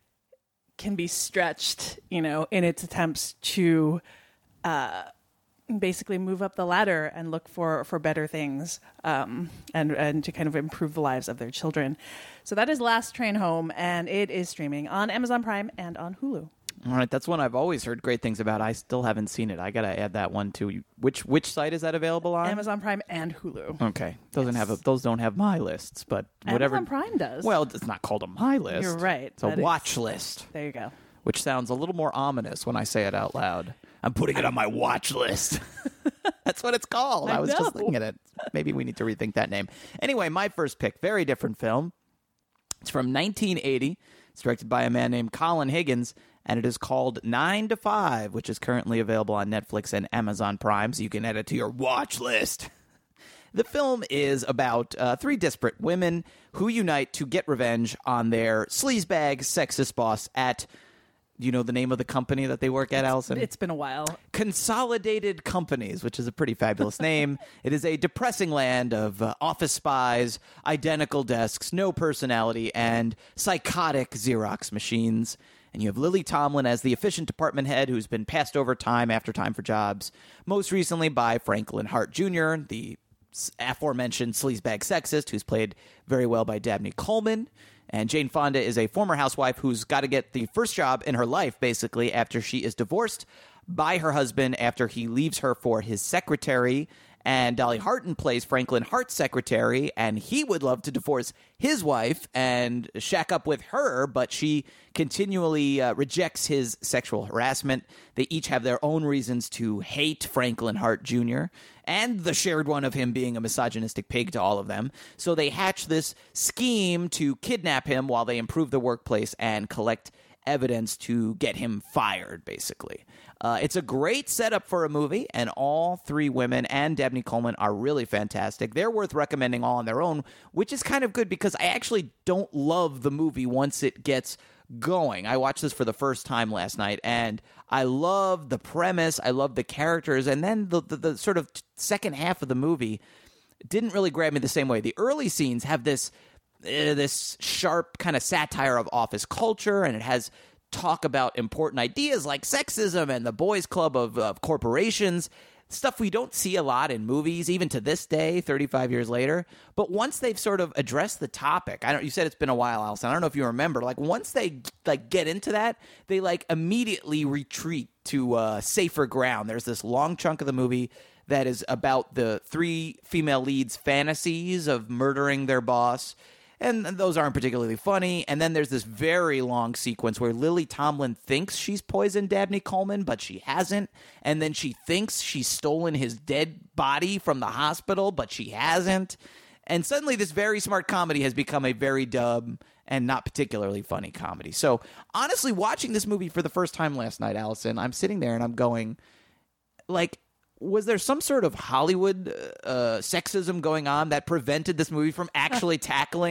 can be stretched, you know, in its attempts to uh, basically move up the ladder and look for, for better things, um, and, and to kind of improve the lives of their children. So that is Last Train Home, and it is streaming on Amazon Prime and on Hulu. All right, that's one I've always heard great things about. I still haven't seen it. I got to add that one too. Which which site is that available on? Amazon Prime and Hulu. Okay, doesn't Yes. have a, those don't have my lists, but whatever. Amazon Prime does. Well, it's not called a my list. You're right. It's a That is- watch list, There you go. which sounds a little more ominous when I say it out loud. I'm putting it on my watch list. That's what it's called. I, I was just know. thinking it. Maybe we need to rethink that name. Anyway, my first pick, very different film. It's from nineteen eighty. It's directed by a man named Colin Higgins, and it is called Nine to Five, which is currently available on Netflix and Amazon Prime, so you can add it to your watch list. The film is about uh, three disparate women who unite to get revenge on their sleazebag sexist boss at, do you know the name of the company that they work at, Allison? It's been a while. Consolidated Companies, which is a pretty fabulous name. It is a depressing land of uh, office spies, identical desks, no personality, and psychotic Xerox machines. And you have Lily Tomlin as the efficient department head who's been passed over time after time for jobs, most recently by Franklin Hart Junior, the aforementioned sleazebag sexist, who's played very well by Dabney Coleman. And Jane Fonda is a former housewife who's got to get the first job in her life, basically, after she is divorced by her husband after he leaves her for his secretary. And Dolly Parton plays Franklin Hart's secretary, and he would love to divorce his wife and shack up with her, but she continually uh, rejects his sexual harassment. They each have their own reasons to hate Franklin Hart Junior, and the shared one of him being a misogynistic pig to all of them. So they hatch this scheme to kidnap him while they improve the workplace and collect evidence to get him fired, basically. Uh, it's a great setup for a movie, and all three women and Dabney Coleman are really fantastic. They're worth recommending all on their own, which is kind of good because I actually don't love the movie once it gets going. I watched this for the first time last night, and I love the premise, I love the characters, and then the, the, the sort of second half of the movie didn't really grab me the same way. The early scenes have this uh, this sharp kind of satire of office culture, and it has talk about important ideas like sexism and the boys' club of, of corporations, stuff we don't see a lot in movies, even to this day, thirty-five years later. But once they've sort of addressed the topic, I don't. You said it's been a while, Allison. I don't know if you remember. Like once they like get into that, they like immediately retreat to uh, safer ground. There's this long chunk of the movie that is about the three female leads' fantasies of murdering their boss. And those aren't particularly funny. And then there's this very long sequence where Lily Tomlin thinks she's poisoned Dabney Coleman, but she hasn't. And then she thinks she's stolen his dead body from the hospital, but she hasn't. And suddenly this very smart comedy has become a very dumb and not particularly funny comedy. So honestly, watching this movie for the first time last night, Allison, I'm sitting there and I'm going, like, was there some sort of Hollywood uh, sexism going on that prevented this movie from actually tackling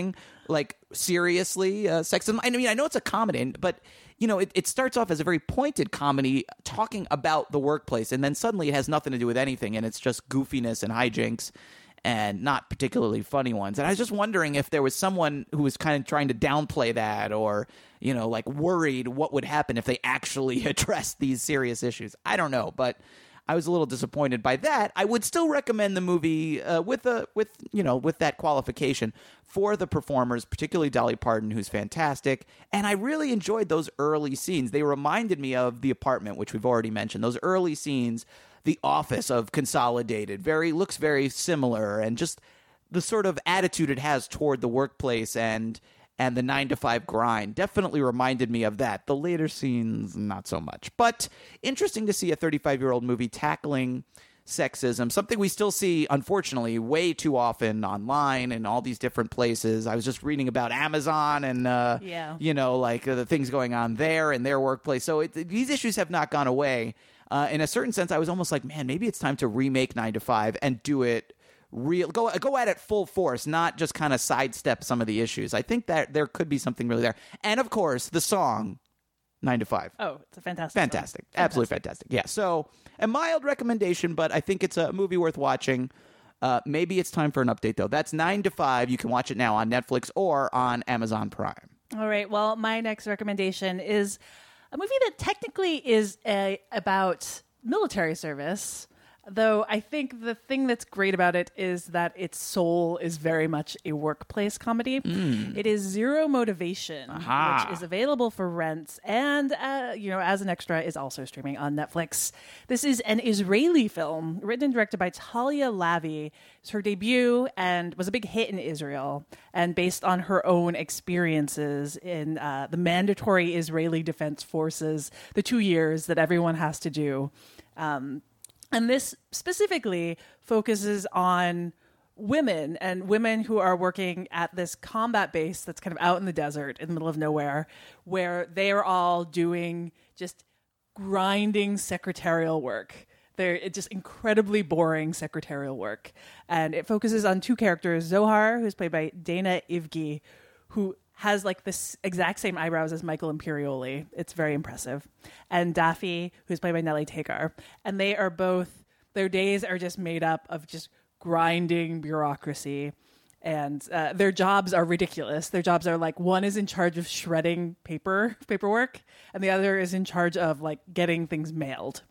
like seriously uh, sexism. I mean, I know it's a comedy, but you know, it, it starts off as a very pointed comedy talking about the workplace, and then suddenly it has nothing to do with anything, and it's just goofiness and hijinks and not particularly funny ones. And I was just wondering if there was someone who was kind of trying to downplay that, or, you know, like worried what would happen if they actually addressed these serious issues. I don't know, but I was a little disappointed by that. I would still recommend the movie uh, with a with you know with that qualification for the performers, particularly Dolly Parton, who's fantastic. And I really enjoyed those early scenes. They reminded me of The Apartment, which we've already mentioned. Those early scenes, The Office of Consolidated, very looks very similar, and just the sort of attitude it has toward the workplace and and the nine to five grind definitely reminded me of that. The later scenes, not so much. But interesting to see a thirty-five-year-old movie tackling sexism, something we still see, unfortunately, way too often online and all these different places. I was just reading about Amazon and, uh, yeah. you know, like uh, the things going on there in their workplace. So it, these issues have not gone away. Uh, in a certain sense, I was almost like, man, maybe it's time to remake nine to five and do it real, go go at it full force, not just kind of sidestep some of the issues. I think that there could be something really there. And of course, the song nine to five. Oh, it's a fantastic Fantastic. song. Absolutely fantastic. Yeah. So a mild recommendation, but I think it's a movie worth watching. Uh, maybe it's time for an update, though. That's nine to five. You can watch it now on Netflix or on Amazon Prime. All right. Well, my next recommendation is a movie that technically is a, about military service, though I think the thing that's great about it is that its soul is very much a workplace comedy. Mm. It is Zero Motivation, Aha. which is available for rent and, uh, you know, as an extra, is also streaming on Netflix. This is an Israeli film written and directed by Talia Lavi. It's her debut and was a big hit in Israel, and based on her own experiences in uh, the mandatory Israeli Defense Forces, the two years that everyone has to do. Um, And this specifically focuses on women and women who are working at this combat base that's kind of out in the desert in the middle of nowhere, where they are all doing just grinding secretarial work. They're it's just incredibly boring secretarial work. And it focuses on two characters, Zohar, who's played by Dana Ivgi, who has like this exact same eyebrows as Michael Imperioli. It's very impressive. And Daffy, who's played by Nellie Tagar. And they are both, their days are just made up of just grinding bureaucracy. And uh, their jobs are ridiculous. Their jobs are like, one is in charge of shredding paper, paperwork, and the other is in charge of like getting things mailed.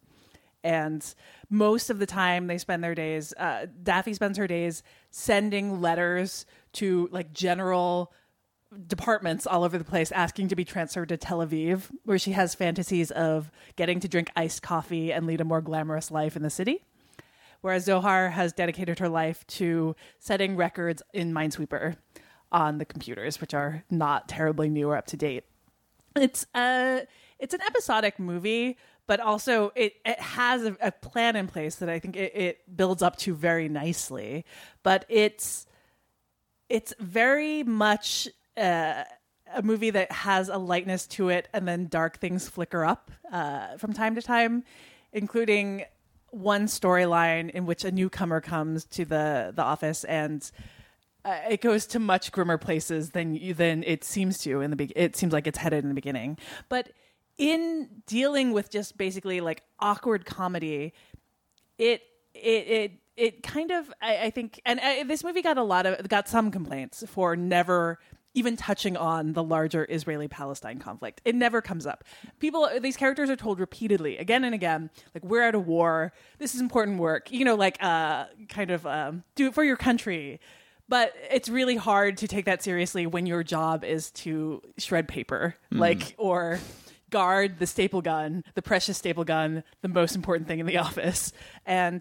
And most of the time they spend their days, uh, Daffy spends her days sending letters to like general departments all over the place asking to be transferred to Tel Aviv, where she has fantasies of getting to drink iced coffee and lead a more glamorous life in the city. Whereas Zohar has dedicated her life to setting records in Minesweeper on the computers, which are not terribly new or up to date. It's a, it's an episodic movie, but also it, it has a, a plan in place that I think it, it builds up to very nicely. But it's it's very much Uh, a movie that has a lightness to it, and then dark things flicker up uh, from time to time, including one storyline in which a newcomer comes to the, the office, and uh, it goes to much grimmer places than you, than it seems to in the be- it seems like it's headed in the beginning. But in dealing with just basically like awkward comedy, it it it it kind of I, I think, and uh, this movie got a lot of got some complaints for never even touching on the larger Israeli-Palestine conflict. It never comes up. People, these characters are told repeatedly, again and again, like, we're at a war. This is important work. You know, like, uh, kind of um, do it for your country. But it's really hard to take that seriously when your job is to shred paper, mm. like, or guard the staple gun, the precious staple gun, the most important thing in the office. And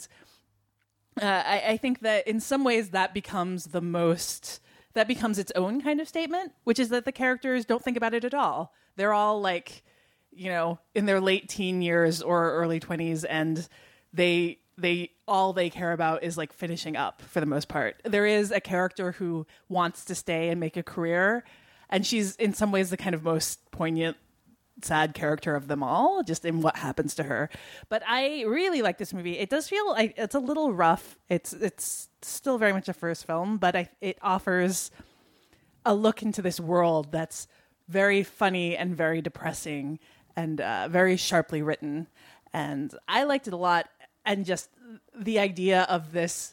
uh, I, I think that in some ways that becomes the most... that becomes its own kind of statement, which is that the characters don't think about it at all. They're all like, you know, in their late teen years or early twenties, and they they all they care about is like finishing up for the most part. There is a character who wants to stay and make a career, and she's in some ways the kind of most poignant, sad character of them all, just in what happens to her. But I really like this movie. It does feel like it's a little rough. It's it's still very much a first film, but I, it offers a look into this world that's very funny and very depressing and uh, very sharply written. And I liked it a lot. And just the idea of this,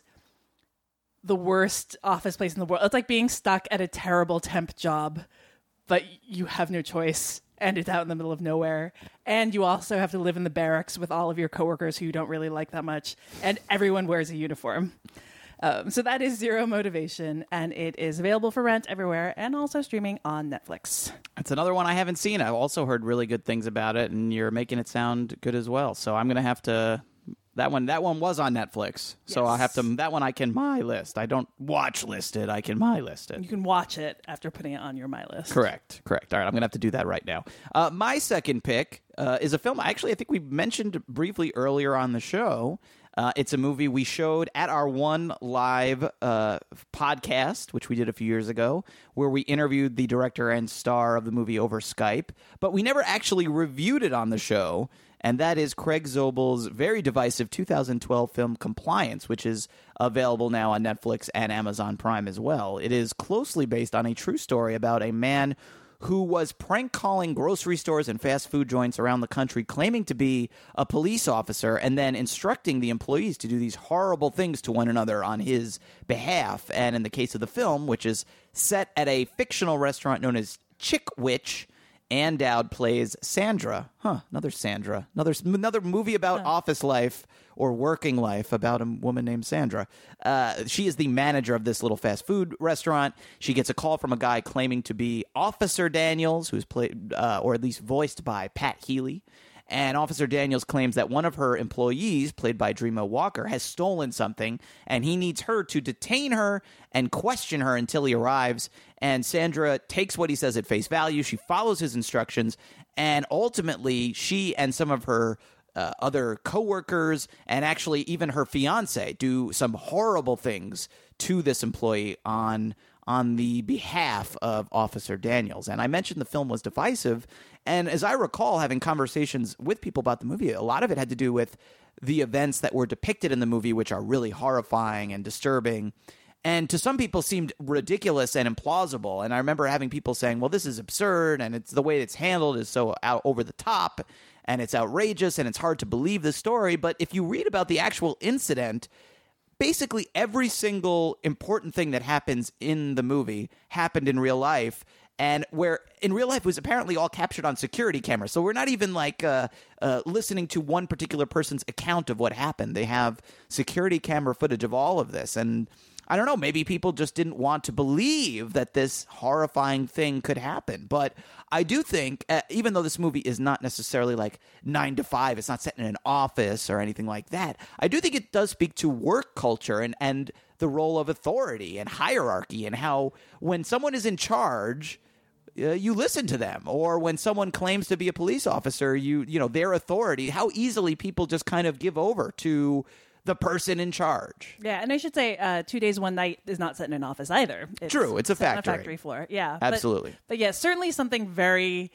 the worst office place in the world. It's like being stuck at a terrible temp job, but you have no choice. And it's out in the middle of nowhere. And you also have to live in the barracks with all of your coworkers who you don't really like that much. And everyone wears a uniform. Um, so that is Zero Motivation, and it is available for rent everywhere and also streaming on Netflix. That's another one I haven't seen. I've also heard really good things about it, and you're making it sound good as well. So I'm going to have to... That one that one was on Netflix, so Yes. I'll have to... That one I can my list. I don't watch list it. I can my list it. You can watch it after putting it on your My List. Correct, correct. All right, I'm going to have to do that right now. Uh, my second pick uh, is a film, actually, I think we mentioned briefly earlier on the show. Uh, it's a movie we showed at our one live uh, podcast, which we did a few years ago, where we interviewed the director and star of the movie over Skype, but we never actually reviewed it on the show, and that is Craig Zobel's very divisive two thousand twelve film Compliance, which is available now on Netflix and Amazon Prime as well. It is closely based on a true story about a man who was prank calling grocery stores and fast food joints around the country, claiming to be a police officer, and then instructing the employees to do these horrible things to one another on his behalf. And in the case of the film, which is set at a fictional restaurant known as Chick Witch, Ann Dowd plays Sandra. Huh, another Sandra. Another another movie about Huh. office life or working life about a woman named Sandra. Uh, she is the manager of this little fast food restaurant. She gets a call from a guy claiming to be Officer Daniels, who's played, uh, or at least voiced by Pat Healy. And Officer Daniels claims that one of her employees, played by Dreama Walker, has stolen something, and he needs her to detain her and question her until he arrives. And Sandra takes what he says at face value. She follows his instructions, and ultimately, she and some of her uh, other coworkers, and actually even her fiance, do some horrible things to this employee on on the behalf of Officer Daniels. And I mentioned the film was divisive, and as I recall having conversations with people about the movie, a lot of it had to do with the events that were depicted in the movie, which are really horrifying and disturbing, and to some people seemed ridiculous and implausible. And I remember having people saying, well, this is absurd, and it's the way it's handled is so out over the top, and it's outrageous, and it's hard to believe this story. But if you read about the actual incident, basically every single important thing that happens in the movie happened in real life, and where in real life it was apparently all captured on security cameras. So we're not even like uh, uh, listening to one particular person's account of what happened. They have security camera footage of all of this. And I don't know, maybe people just didn't want to believe that this horrifying thing could happen. But I do think, uh, even though this movie is not necessarily like nine to five, it's not set in an office or anything like that, I do think it does speak to work culture and, and the role of authority and hierarchy, and how when someone is in charge, uh, you listen to them. Or when someone claims to be a police officer, you you know, their authority, how easily people just kind of give over to the person in charge. Yeah, and I should say, uh, Two Days, One Night is not set in an office either. It's True, it's a set on factory. a factory floor. Yeah, but- Absolutely. But, yeah, certainly something very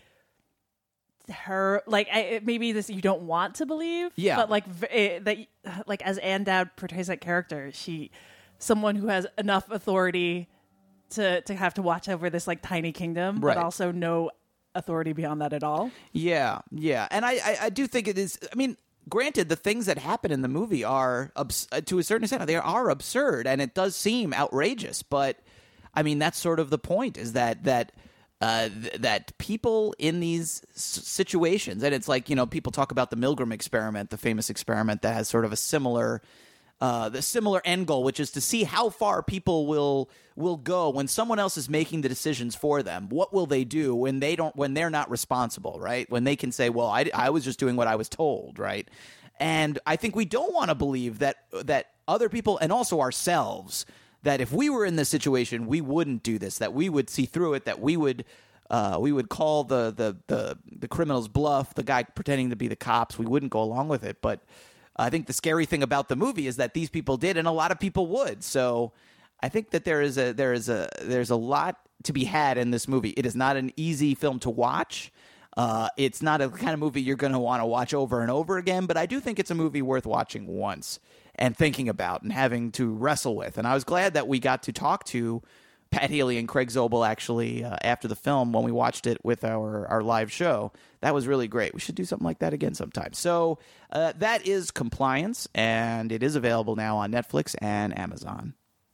her like I, it- maybe this you don't want to believe. Yeah. but like v- it, that like as Ann Dowd portrays that character, she someone who has enough authority to to have to watch over this like tiny kingdom, Right. but also no authority beyond that at all. Yeah, yeah. And I, I, I do think it is, I mean, granted, the things that happen in the movie are, abs- uh, to a certain extent, they are absurd, and it does seem outrageous. But, I mean, that's sort of the point, is that that uh, th- that people in these s- situations, and it's like, you know, people talk about the Milgram experiment, the famous experiment that has sort of a similar... Uh, the similar end goal, which is to see how far people will will go when someone else is making the decisions for them. What will they do when they don't, when they're not responsible, right? When they can say, "Well, I, I was just doing what I was told," right? And I think we don't want to believe that that other people, and also ourselves, that if we were in this situation, we wouldn't do this. That we would see through it. That we would. Uh, we would call the, the the the criminal's bluff, the guy pretending to be the cops. We wouldn't go along with it, but I think the scary thing about the movie is that these people did, and a lot of people would. So I think that there is a there is a there's a lot to be had in this movie. It is not an easy film to watch. Uh, it's not a kind of movie you're going to want to watch over and over again. But I do think it's a movie worth watching once and thinking about and having to wrestle with. And I was glad that we got to talk to Pat Healy and Craig Zobel actually uh, after the film when we watched it with our, our live show. That was really great. We should do something like that again sometime. So uh, that is Compliance, and it is available now on Netflix and Amazon.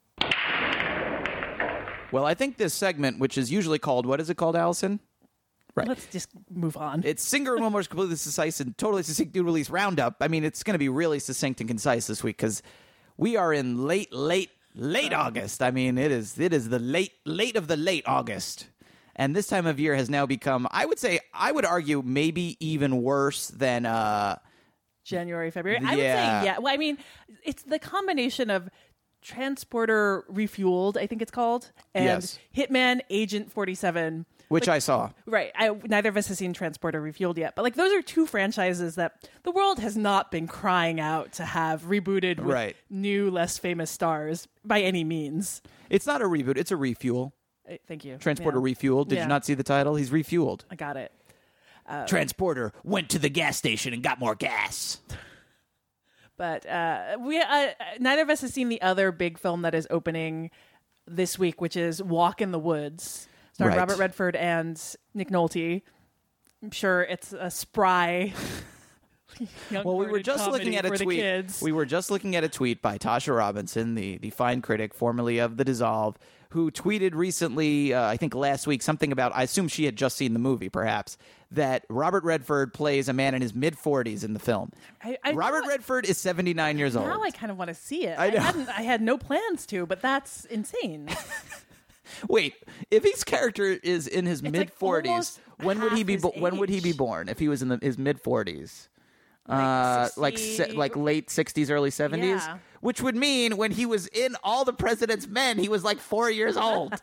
Well, I think this segment, which is usually called, what is it called, Allison? Right. Let's just move on. It's Singer and Wilmore's completely concise and totally succinct new release roundup. I mean, it's going to be really succinct and concise this week because we are in late, late, late August. I mean, it is it is the late, late of the late August. And this time of year has now become, I would say, I would argue maybe even worse than... Uh, January, February. I would Yeah. say, yeah. Well, I mean, it's the combination of Transporter Refueled, I think it's called, and Yes. Hitman Agent forty-seven. which Like, I saw. Right. I, neither of us has seen Transporter Refueled yet. But, like, those are two franchises that the world has not been crying out to have rebooted with Right. new, less famous stars by any means. It's not a reboot. It's a refuel. Uh, Thank you. Transporter Yeah. Refueled. Did Yeah. you not see the title? He's refueled. I got it. Transporter went to the gas station and got more gas. But uh, we uh, neither of us has seen the other big film that is opening this week, which is Walk in the Woods, starring Right. Robert Redford and Nick Nolte. I'm sure it's a spry. Well, we were just looking at a for tweet. The kids. We were just looking at a tweet by Tasha Robinson, the, the fine critic, formerly of The Dissolve, who tweeted recently, uh, I think last week, something about, I assume she had just seen the movie, perhaps, that Robert Redford plays a man in his mid-forties in the film. I- I Robert thought- Redford is seventy-nine years old. Now I kind of want to see it. I know. hadn't. I had no plans to, but that's insane. Wait, if his character is in his like mid-forties, almost when would he half be? his Bo- when would he be age. born? If he was in the, his mid-forties? Like Uh, like sixty se- like late sixties, early seventies, Yeah. which would mean when he was in All the President's Men, he was like four years old.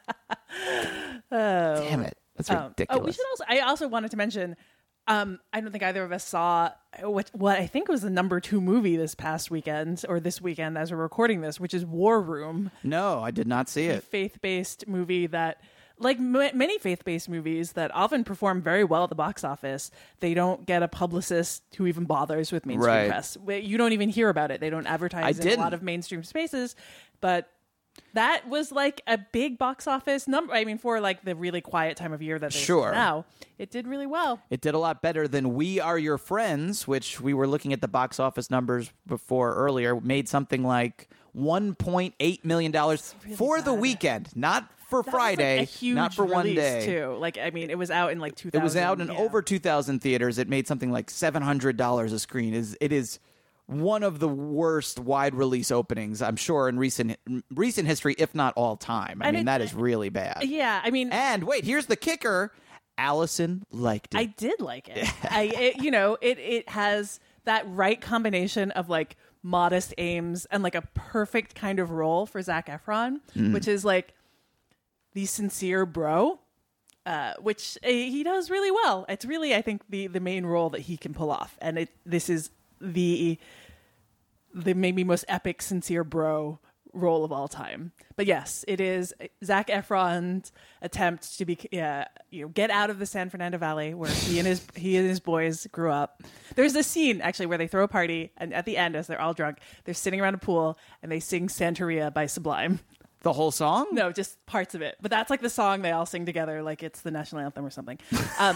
Damn it, that's Um, ridiculous. Oh, we should also. I also wanted to mention. Um, I don't think either of us saw what what I think was the number two movie this past weekend or this weekend as we're recording this, which is War Room, No, I did not see a it. faith-based movie that, like m- many faith-based movies that often perform very well at the box office, they don't get a publicist who even bothers with mainstream Right. press. You don't even hear about it. They don't advertise in didn't. a lot of mainstream spaces, but. That was like a big box office number. I mean, for like the really quiet time of year that there's Sure. now, it did really well. It did a lot better than We Are Your Friends, which we were looking at the box office numbers before earlier, made something like one point eight million dollars really for the bad. weekend, not for That Friday, was like a huge not for one release, day. too. Like, I mean, it was out in like two It thousand. was out in yeah. over two thousand theaters. It made something like seven hundred dollars a screen. Is It is one of the worst wide release openings, I'm sure, in recent recent history, if not all time. I And mean, it- that is really bad. Yeah, I mean, And wait, here's the kicker. Allison liked it. I did like it. I, it, you know, it it has that right combination of like modest aims and like a perfect kind of role for Zac Efron, Mm. which is like the sincere bro, uh, which uh, he does really well. It's really, I think, the the main role that he can pull off, and it this is the the maybe most epic sincere bro role of all time. But yes, it is Zac Efron's attempt to be, uh, you know, get out of the San Fernando Valley where he and his he and his boys grew up. There's this scene actually where they throw a party, and at the end, as they're all drunk, they're sitting around a pool and they sing Santeria by Sublime. The whole song? No, just parts of it. But that's like the song they all sing together, like it's the national anthem or something. Um,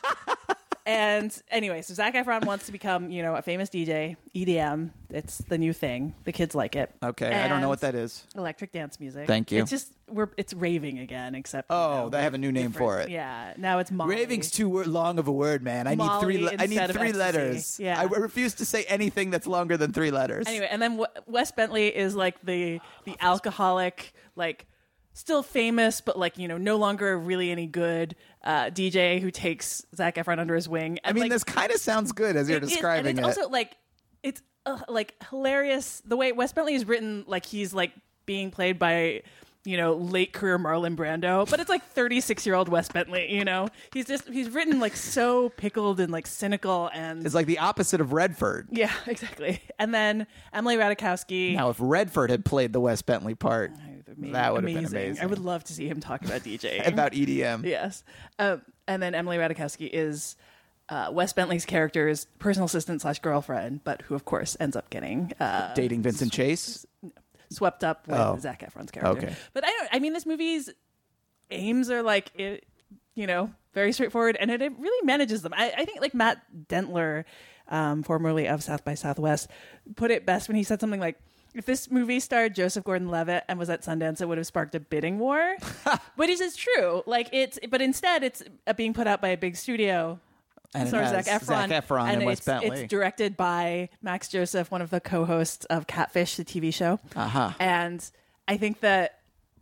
and anyway, so Zac Efron wants to become, you know, a famous D J, E D M. It's the new thing. The kids like it. Okay, I don't know what And that is. Electric dance music. Thank you. It's just we're it's raving again, except you Oh, know, they have a new name different. for it. Yeah, now it's Molly. Raving's too wor- long of a word, man. I need three. Molly Le- I need instead of three ecstasy. letters. Yeah. I refuse to say anything that's longer than three letters. Anyway, and then w- Wes Bentley is like the the alcoholic, like still famous, but like, you know, no longer really any good uh, D J who takes Zac Efron under his wing. I And, mean, like, this kind of sounds good as you're it is- describing and it. it's also like it's uh, like hilarious the way Wes Bentley is written, like he's like being played by, you know, late career Marlon Brando, but it's like thirty-six year old Wes Bentley, you know, he's just he's written like so pickled and like cynical, and It's like the opposite of Redford. yeah, exactly. And then Emily Ratajkowski. Now, if Redford had played the Wes Bentley part, that would have been amazing. I would love to see him talk about DJing. About E D M. Yes. Um, and then Emily Ratajkowski is uh, Wes Bentley's character's personal assistant slash girlfriend, but who, of course, ends up getting uh, Dating Vincent Chase. swept up with Oh. Zac Efron's character. Okay. But I don't. I mean, this movie's aims are like, it, you know, very straightforward, and it, it really manages them. I, I think like Matt Dentler, um, formerly of South by Southwest, put it best when he said something like, if this movie starred Joseph Gordon-Levitt and was at Sundance, it would have sparked a bidding war. But it is true. Like it's, but instead, it's uh, being put out by a big studio. And Stars it has Zac Efron, Zac Efron and, and Wes it's, Bentley. it's directed by Max Joseph, one of the co-hosts of Catfish, the T V show. Uh-huh. And I think that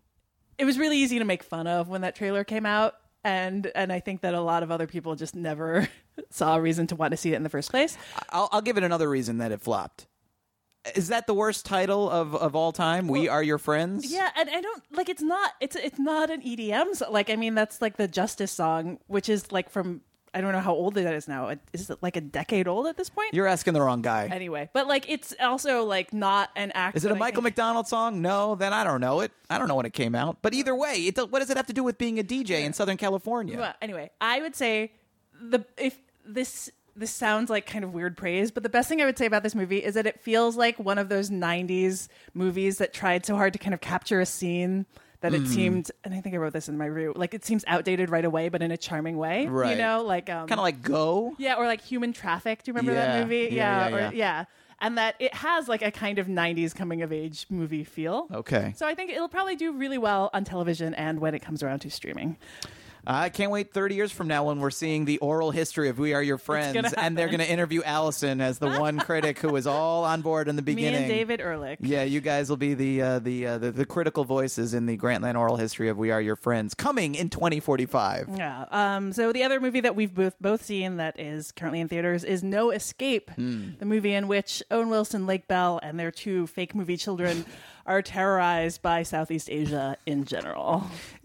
it was really easy to make fun of when that trailer came out. And and I think that a lot of other people just never saw a reason to want to see it in the first place. I'll, I'll give it another reason that it flopped. Is that the worst title of, of all time? We Are Your Friends? Yeah, and I don't like it's not it's it's not an E D M song. Like I mean that's like the Justice song, which is like from I don't know how old it is now. Is it like a decade old at this point? You're asking the wrong guy. Anyway, but like it's also like not an act. Is it a that I Michael think- McDonald song? No, then I don't know it. I don't know when it came out. But either way, it, what does it have to do with being a D J in Southern California? Well, anyway, I would say the if this this sounds like kind of weird praise, but the best thing I would say about this movie is that it feels like one of those nineties movies that tried so hard to kind of capture a scene that it Mm. seemed, and I think I wrote this in my review, like it seems outdated right away, but in a charming way. Right. You know, like um, Kind of like Go? yeah, or like Human Traffic. Do you remember Yeah, that movie? yeah, yeah, or, yeah. yeah. And that it has like a kind of nineties coming of age movie feel. Okay. So I think it'll probably do really well on television and when it comes around to streaming. I can't wait thirty years from now when we're seeing the oral history of We Are Your Friends, gonna and they're happen. going to interview Allison as the one critic who was all on board in the Me beginning. and David Ehrlich. Yeah, you guys will be the uh, the, uh, the the critical voices in the Grantland oral history of We Are Your Friends, coming in twenty forty-five. Yeah. Um, so the other movie that we've both both seen that is currently in theaters is No Escape, Hmm. the movie in which Owen Wilson, Lake Bell, and their two fake movie children are terrorized by Southeast Asia in general.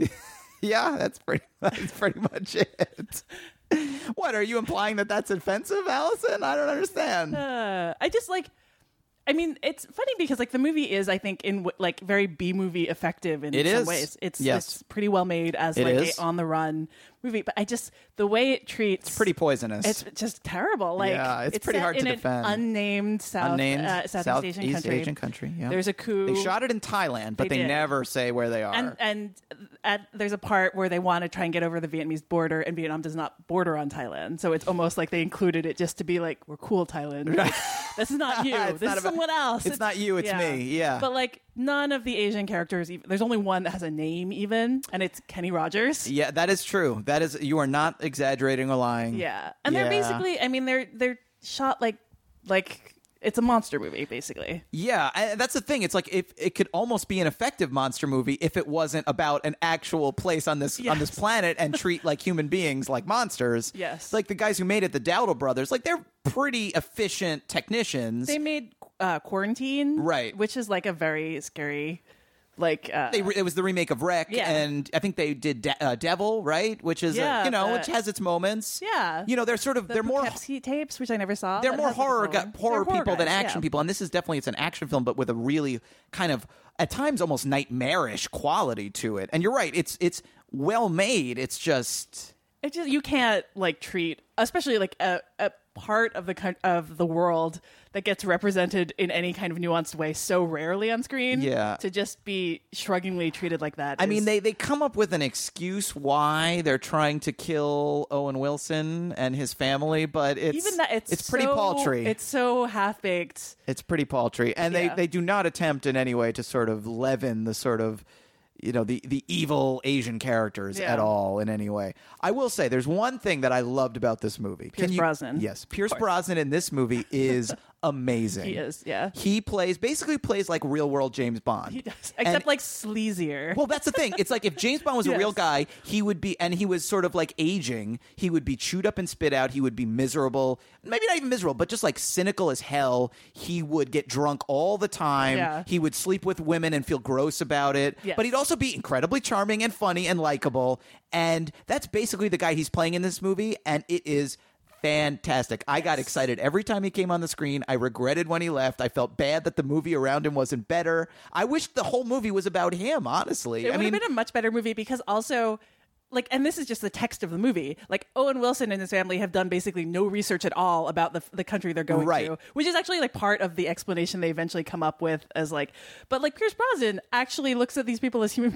Yeah, that's pretty. That's pretty much it. What are you implying that that's offensive, Allison? I don't understand. Uh, I just like. I mean, it's funny because like the movie is, I think, in w- like very B movie effective in It some is. ways. It's Yes. it's pretty well made as It like is. a on the run movie, but I just the way it treats Pretty poisonous. It's just terrible. Like Yeah, it's pretty set hard to in defend. An unnamed South Unnamed uh, Southeast Asian Southeast country. Asian country. Yeah. There's a coup. They shot it in Thailand, but They they, did. never say where they are. and and at, there's a part where they want to try and get over the Vietnamese border, and Vietnam does not border on Thailand, so it's almost like they included it just to be like, "We're cool, Thailand. Like, this is not you. It's this not is about- someone else. it's not you, it's me. Yeah. But like none of the Asian characters, even, there's only one that has a name, even, and it's Kenny Rogers. Yeah, that is true. That is, you are not exaggerating or lying. Yeah, and Yeah. they're basically, I mean, they're they're shot like like it's a monster movie, basically. Yeah, and that's the thing. It's like if it could almost be an effective monster movie if it wasn't about an actual place on this on this Yes. planet and treat like human beings like monsters. Yes. like the guys who made it, the Dowdle brothers, like they're pretty efficient technicians. They made uh, Quarantine, Right. which is like a very scary, like uh, They re- it was the remake of Wreck, Yeah. and I think they did De- uh, Devil, right? Which is, uh, Yeah, you know, the- which has its moments. Yeah. you know, they're sort of the they're more Poughkeepsie tapes, which I never saw. they're that more has, like, horror its gu- own- horror they're people than guys, action yeah. people, and this is definitely it's an action film, but with a really kind of at times almost nightmarish quality to it. And you're right, it's it's well made. It's just It just you can't like treat, especially like a, a part of the coun- of the world that gets represented in any kind of nuanced way so rarely on screen. Yeah. to just be shruggingly treated like that. I is- mean, they, they come up with an excuse why they're trying to kill Owen Wilson and his family, but it's even that it's pretty so- paltry. It's so half baked. It's pretty paltry, and Yeah. they, they do not attempt in any way to sort of leaven the sort of, you know, the, the evil Asian characters Yeah. at all in any way. I will say there's one thing that I loved about this movie. Pierce Can you- Brosnan. Yes, Pierce Brosnan in this movie is amazing. He is, yeah. He plays, basically plays like real world James Bond. He does, And- except like sleazier. well, that's the thing. It's like if James Bond was a Yes. real guy, he would be, and he was sort of like aging, he would be chewed up and spit out. He would be miserable. Maybe not even miserable, but just like cynical as hell. He would get drunk all the time. Yeah. He would sleep with women and feel gross about it. Yes. But he'd also be incredibly charming and funny and likable. And that's basically the guy he's playing in this movie. And it is fantastic. I got excited every time he came on the screen. I regretted when he left. I felt bad that the movie around him wasn't better. I wish the whole movie was about him, honestly. It I would mean, have been a much better movie because also, like, and this is just the text of the movie. Like, Owen Wilson and his family have done basically no research at all about the the country they're going Right. to, which is actually like part of the explanation they eventually come up with as like. But like Pierce Brosnan actually looks at these people as human beings.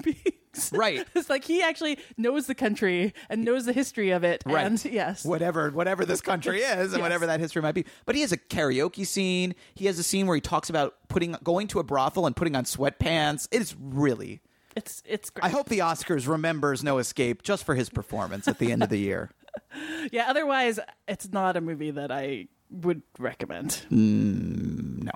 Right. It's like he actually knows the country and knows the history of it. Right. And yes. Whatever, whatever this country is, and Yes. whatever that history might be. But he has a karaoke scene. He has a scene where he talks about putting, going to a brothel and putting on sweatpants. It's really. It's it's great. I hope the Oscars remembers No Escape just for his performance at the end of the year. Yeah, otherwise, it's not a movie that I would recommend. No.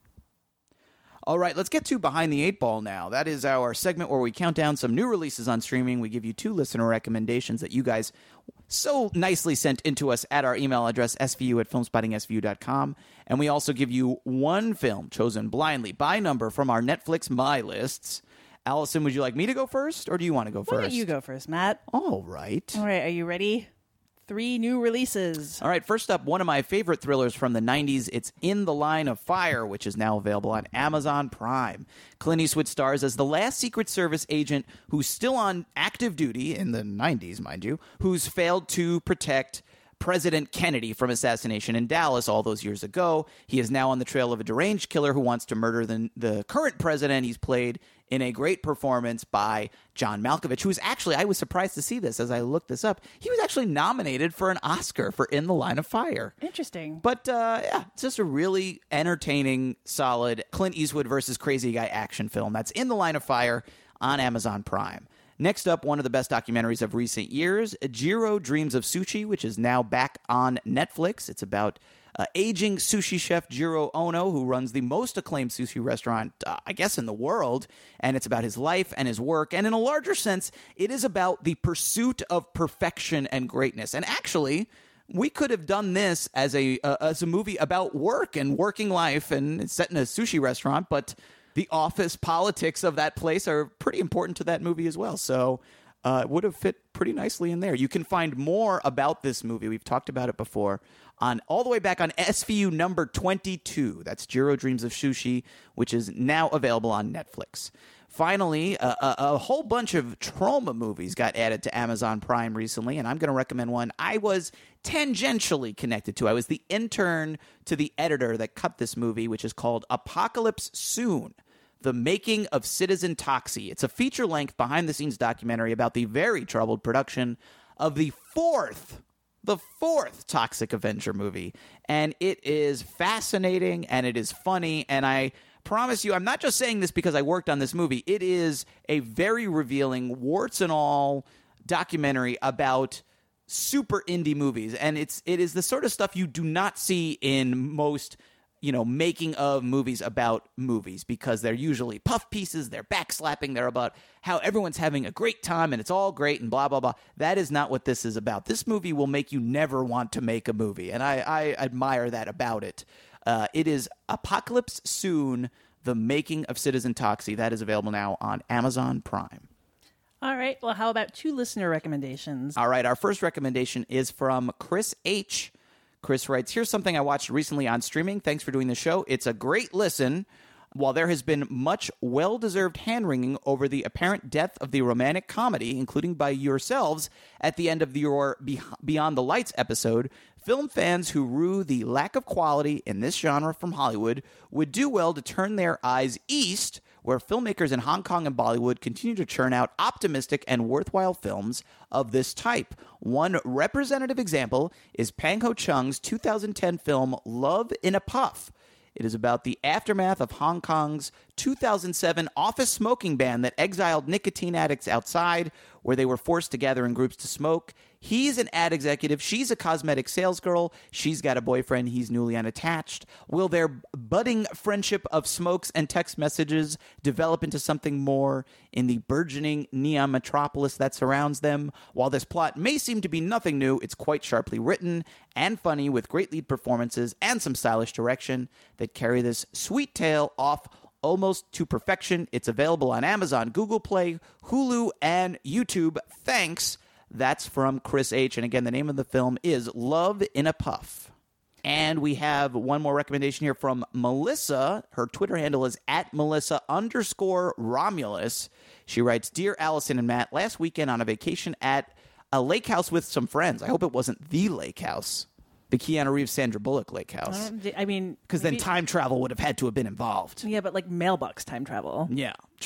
All right, let's get to Behind the Eight Ball now. That is our segment where we count down some new releases on streaming. We give you two listener recommendations that you guys so nicely sent into us at our email address, s v u at filmspotting s v u dot com. And we also give you one film chosen blindly by number from our Netflix My Lists. Allison, would you like me to go first, or do you want to go Why first? don't you go first, Matt? All right. All right, are you ready? Three new releases. All right, first up, one of my favorite thrillers from the nineties. It's In the Line of Fire, which is now available on Amazon Prime. Clint Eastwood stars as the last Secret Service agent who's still on active duty, in the nineties, mind you, who's failed to protect President Kennedy from assassination in Dallas all those years ago. He is now on the trail of a deranged killer who wants to murder the, the current president. He's played in a great performance by John Malkovich, who is actually, I was surprised to see this as I looked this up, he was actually nominated for an Oscar for In the Line of Fire. Interesting. But, uh, yeah, it's just a really entertaining, solid Clint Eastwood versus crazy guy action film. That's In the Line of Fire on Amazon Prime. Next up, one of the best documentaries of recent years, Jiro Dreams of Sushi, which is now back on Netflix. It's about uh, aging sushi chef Jiro Ono, who runs the most acclaimed sushi restaurant, uh, I guess, in the world. And it's about his life and his work. And in a larger sense, it is about the pursuit of perfection and greatness. And actually, we could have done this as a uh, as a movie about work and working life and set in a sushi restaurant, but the office politics of that place are pretty important to that movie as well. So uh, it would have fit pretty nicely in there. You can find more about this movie. We've talked about it before on all the way back on S V U number twenty-two. That's Jiro Dreams of Sushi, which is now available on Netflix. Finally, a, a, a whole bunch of trauma movies got added to Amazon Prime recently, and I'm going to recommend one I was tangentially connected to. I was the intern to the editor that cut this movie, which is called Apocalypse Soon: The Making of Citizen Toxie. It's a feature-length, behind-the-scenes documentary about the very troubled production of the fourth, the fourth Toxic Avenger movie. And it is fascinating, and it is funny, and I promise you, I'm not just saying this because I worked on this movie. It is a very revealing, warts and all, documentary about super indie movies, and it's it is the sort of stuff you do not see in most, you know, making of movies about movies, because they're usually puff pieces, they're backslapping, they're about how everyone's having a great time and it's all great and blah blah blah. That is not what this is about. This movie will make you never want to make a movie, and I, I admire that about it. Uh, it is Apocalypse Soon: The Making of Citizen Toxie. That is available now on Amazon Prime. All right. Well, how about two listener recommendations? All right. Our first recommendation is from Chris H. Chris writes, here's something I watched recently on streaming. Thanks for doing the show. It's a great listen. While there has been much well-deserved hand-wringing over the apparent death of the romantic comedy, including by yourselves at the end of your Beyond the Lights episode, film fans who rue the lack of quality in this genre from Hollywood would do well to turn their eyes east, where filmmakers in Hong Kong and Bollywood continue to churn out optimistic and worthwhile films of this type. One representative example is Pang Ho Chung's two thousand ten film Love in a Puff. It is about the aftermath of Hong Kong's two thousand seven office smoking ban that exiled nicotine addicts outside, where they were forced to gather in groups to smoke. He's an ad executive. She's a cosmetic sales girl. She's got a boyfriend. He's newly unattached. Will their budding friendship of smokes and text messages develop into something more in the burgeoning neon metropolis that surrounds them? While this plot may seem to be nothing new, it's quite sharply written and funny, with great lead performances and some stylish direction that carry this sweet tale off almost to perfection. It's available on Amazon, Google Play, Hulu, and YouTube. Thanks. That's from Chris H. And again, the name of the film is Love in a Puff. And we have one more recommendation here from Melissa. Her Twitter handle is at Melissa underscore Romulus. She writes, Dear Allison and Matt, last weekend on a vacation at a lake house with some friends. I hope it wasn't the lake house. The Keanu Reeves, Sandra Bullock lake house. Um, I mean... Because then maybe- time travel would have had to have been involved. Yeah, but like mailbox time travel. Yeah, true.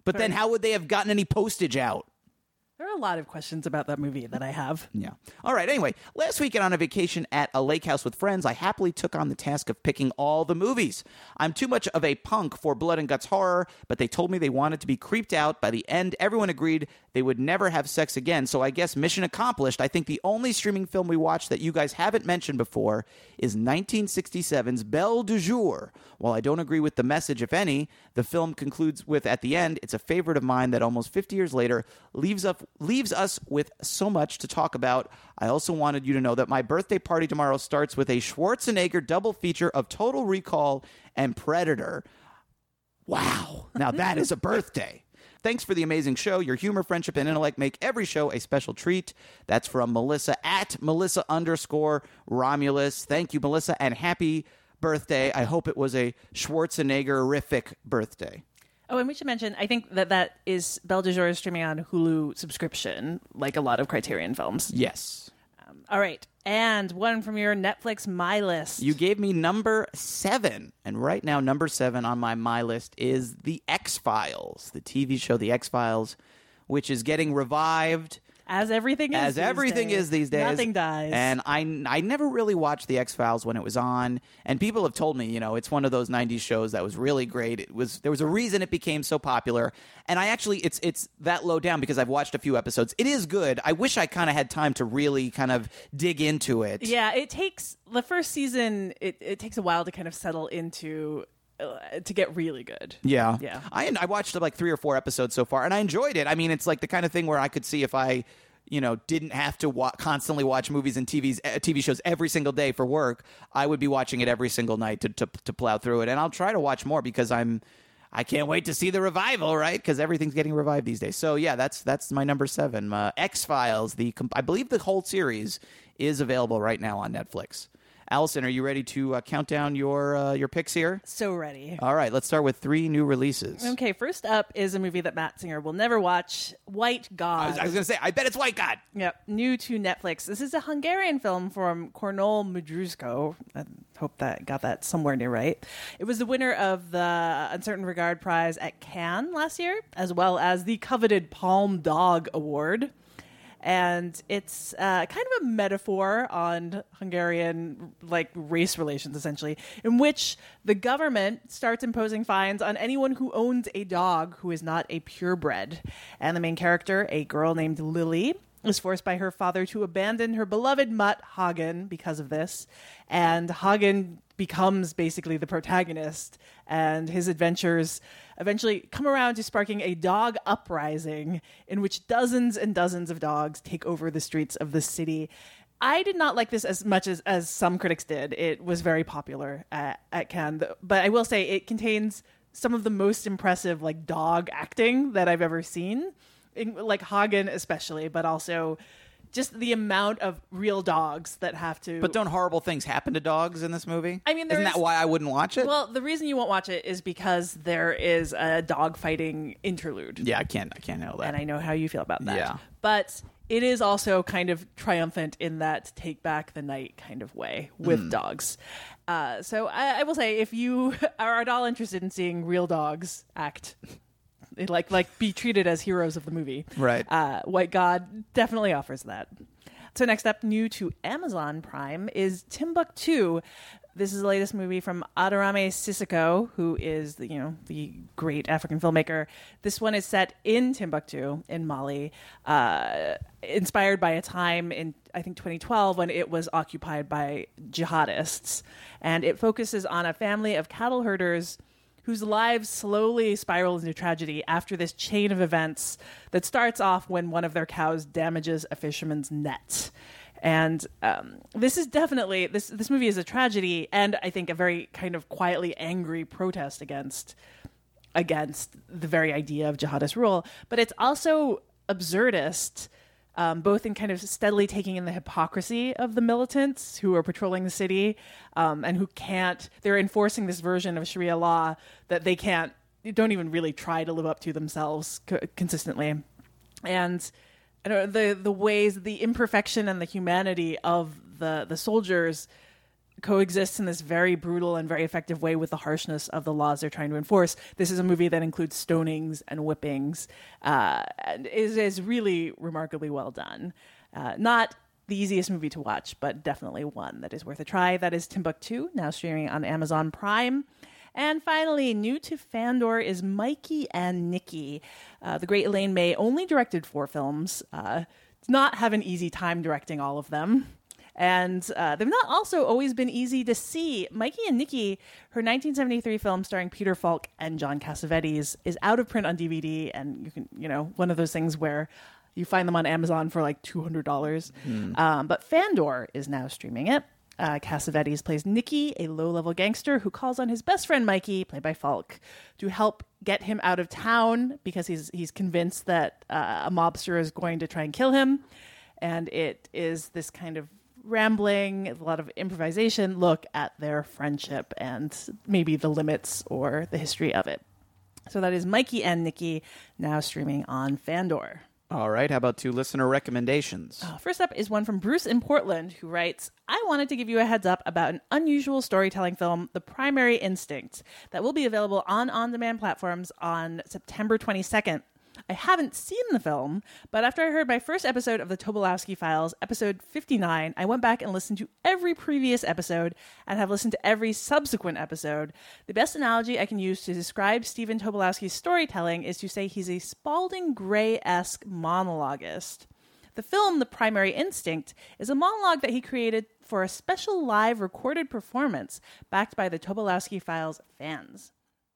But then how would they have gotten any postage out? There are a lot of questions about that movie that I have. Yeah. All right. Anyway, last weekend on a vacation at a lake house with friends, I happily took on the task of picking all the movies. I'm too much of a punk for blood and guts horror, but they told me they wanted to be creeped out. By the end, everyone agreed they would never have sex again. So I guess mission accomplished. I think the only streaming film we watched that you guys haven't mentioned before is nineteen sixty-seven's Belle du Jour. While I don't agree with the message, if any, the film concludes with, at the end, it's a favorite of mine that almost fifty years later leaves up leaves us with so much to talk about. I also wanted you to know that my birthday party tomorrow starts with a Schwarzenegger double feature of Total Recall and Predator. Wow. Now that is a birthday. Thanks for the amazing show. Your humor, friendship, and intellect make every show a special treat. That's from Melissa at Melissa underscore Romulus. Thank you, Melissa, and happy birthday. I hope it was a Schwarzenegger-rific birthday. Oh, and we should mention, I think that that is Belle du Jour is streaming on Hulu subscription, like a lot of Criterion films. Yes. Um, all right. And one from your Netflix My List. You gave me number seven. And right now, number seven on my My List is The X-Files, the T V show The X-Files, which is getting revived. As everything is As these everything days. is these days. Nothing dies. And I, I never really watched The X-Files when it was on. And people have told me, you know, it's one of those nineties shows that was really great. It was There was a reason it became so popular. And I actually, it's it's that low down because I've watched a few episodes. It is good. I wish I kind of had time to really kind of dig into it. Yeah, it takes, the first season, it, it takes a while to kind of settle into, uh, to get really good. Yeah. Yeah. I I watched like three or four episodes so far, and I enjoyed it. I mean, it's like the kind of thing where I could see if I, you know, didn't have to wa- constantly watch movies and T Vs, uh, T V shows every single day for work, I would be watching it every single night to, to, to plow through it. And I'll try to watch more because I'm, I can't wait to see the revival, right? Because everything's getting revived these days. So yeah, that's that's my number seven. Uh, X-Files, the comp- I believe the whole series is available right now on Netflix. Allison, are you ready to uh, count down your uh, your picks here? So ready. All right, let's start with three new releases. Okay, first up is a movie that Matt Singer will never watch, White God. I was, I was going to say, I bet it's White God. Yep, new to Netflix. This is a Hungarian film from Kornel Mudrusko. I hope that got that somewhere near right. It was the winner of the Uncertain Regard Prize at Cannes last year, as well as the coveted Palm Dog Award. And it's uh, kind of a metaphor on Hungarian like race relations, essentially, in which the government starts imposing fines on anyone who owns a dog who is not a purebred. And the main character, a girl named Lily, is forced by her father to abandon her beloved mutt, Hagen, because of this. And Hagen becomes basically the protagonist, and his adventures eventually come around to sparking a dog uprising in which dozens and dozens of dogs take over the streets of the city. I did not like this as much as, as some critics did. It was very popular at, at Cannes, but I will say it contains some of the most impressive like dog acting that I've ever seen, in, like Hagen especially, but also just the amount of real dogs that have to... But don't horrible things happen to dogs in this movie? I mean, there Isn't is- that why I wouldn't watch it? Well, the reason you won't watch it is because there is a dog fighting interlude. yeah, I can't. I can't handle that. And I know how you feel about that. Yeah. But it is also kind of triumphant in that take back the night kind of way with Mm. dogs. Uh, so I, I will say, if you are at all interested in seeing real dogs act... like like be treated as heroes of the movie. Right. Uh, White God definitely offers that. So next up, new to Amazon Prime, is Timbuktu. This is the latest movie from Adarame Sissoko, who is the, you know, the great African filmmaker. This one is set in Timbuktu in Mali, uh, inspired by a time in, I think, twenty twelve when it was occupied by jihadists. And it focuses on a family of cattle herders whose lives slowly spiral into tragedy after this chain of events that starts off when one of their cows damages a fisherman's net. And um, this is definitely, this this movie is a tragedy, and I think a very kind of quietly angry protest against against the very idea of jihadist rule. But it's also absurdist, Um, both in kind of steadily taking in the hypocrisy of the militants who are patrolling the city um, and who can't, they're enforcing this version of Sharia law that they can't, don't even really try to live up to themselves co- consistently. And I don't know, the, the ways, the imperfection and the humanity of the, the soldiers coexists in this very brutal and very effective way with the harshness of the laws they're trying to enforce. This is a movie that includes stonings and whippings, uh, and is, is really remarkably well done. Uh, not the easiest movie to watch, but definitely one that is worth a try. That is Timbuktu, now streaming on Amazon Prime. And finally, new to Fandor is Mikey and Nicky. Uh, the great Elaine May only directed four films. Uh, does not have an easy time directing all of them. And uh, they've not also always been easy to see. Mikey and Nicky, her nineteen seventy-three film starring Peter Falk and John Cassavetes, is out of print on D V D. And you can, you know, one of those things where you find them on Amazon for like two hundred dollars. Mm. Um, but Fandor is now streaming it. Uh, Cassavetes plays Nicky, a low-level gangster who calls on his best friend Mikey, played by Falk, to help get him out of town because he's he's convinced that uh, a mobster is going to try and kill him. And it is this kind of rambling, a lot of improvisation look at their friendship and maybe the limits or the history of it. So that is Mikey and Nicky, now streaming on Fandor. All right, how about two listener recommendations? Uh, first up is one from Bruce in Portland, who writes, I wanted to give you a heads up about an unusual storytelling film, The Primary Instinct, that will be available on on-demand platforms on September twenty-second. I haven't seen the film, but after I heard my first episode of the Tobolowsky Files, episode fifty-nine, I went back and listened to every previous episode and have listened to every subsequent episode. The best analogy I can use to describe Stephen Tobolowsky's storytelling is to say he's a Spalding Gray-esque monologuist. The film, The Primary Instinct, is a monologue that he created for a special live recorded performance backed by the Tobolowsky Files fans.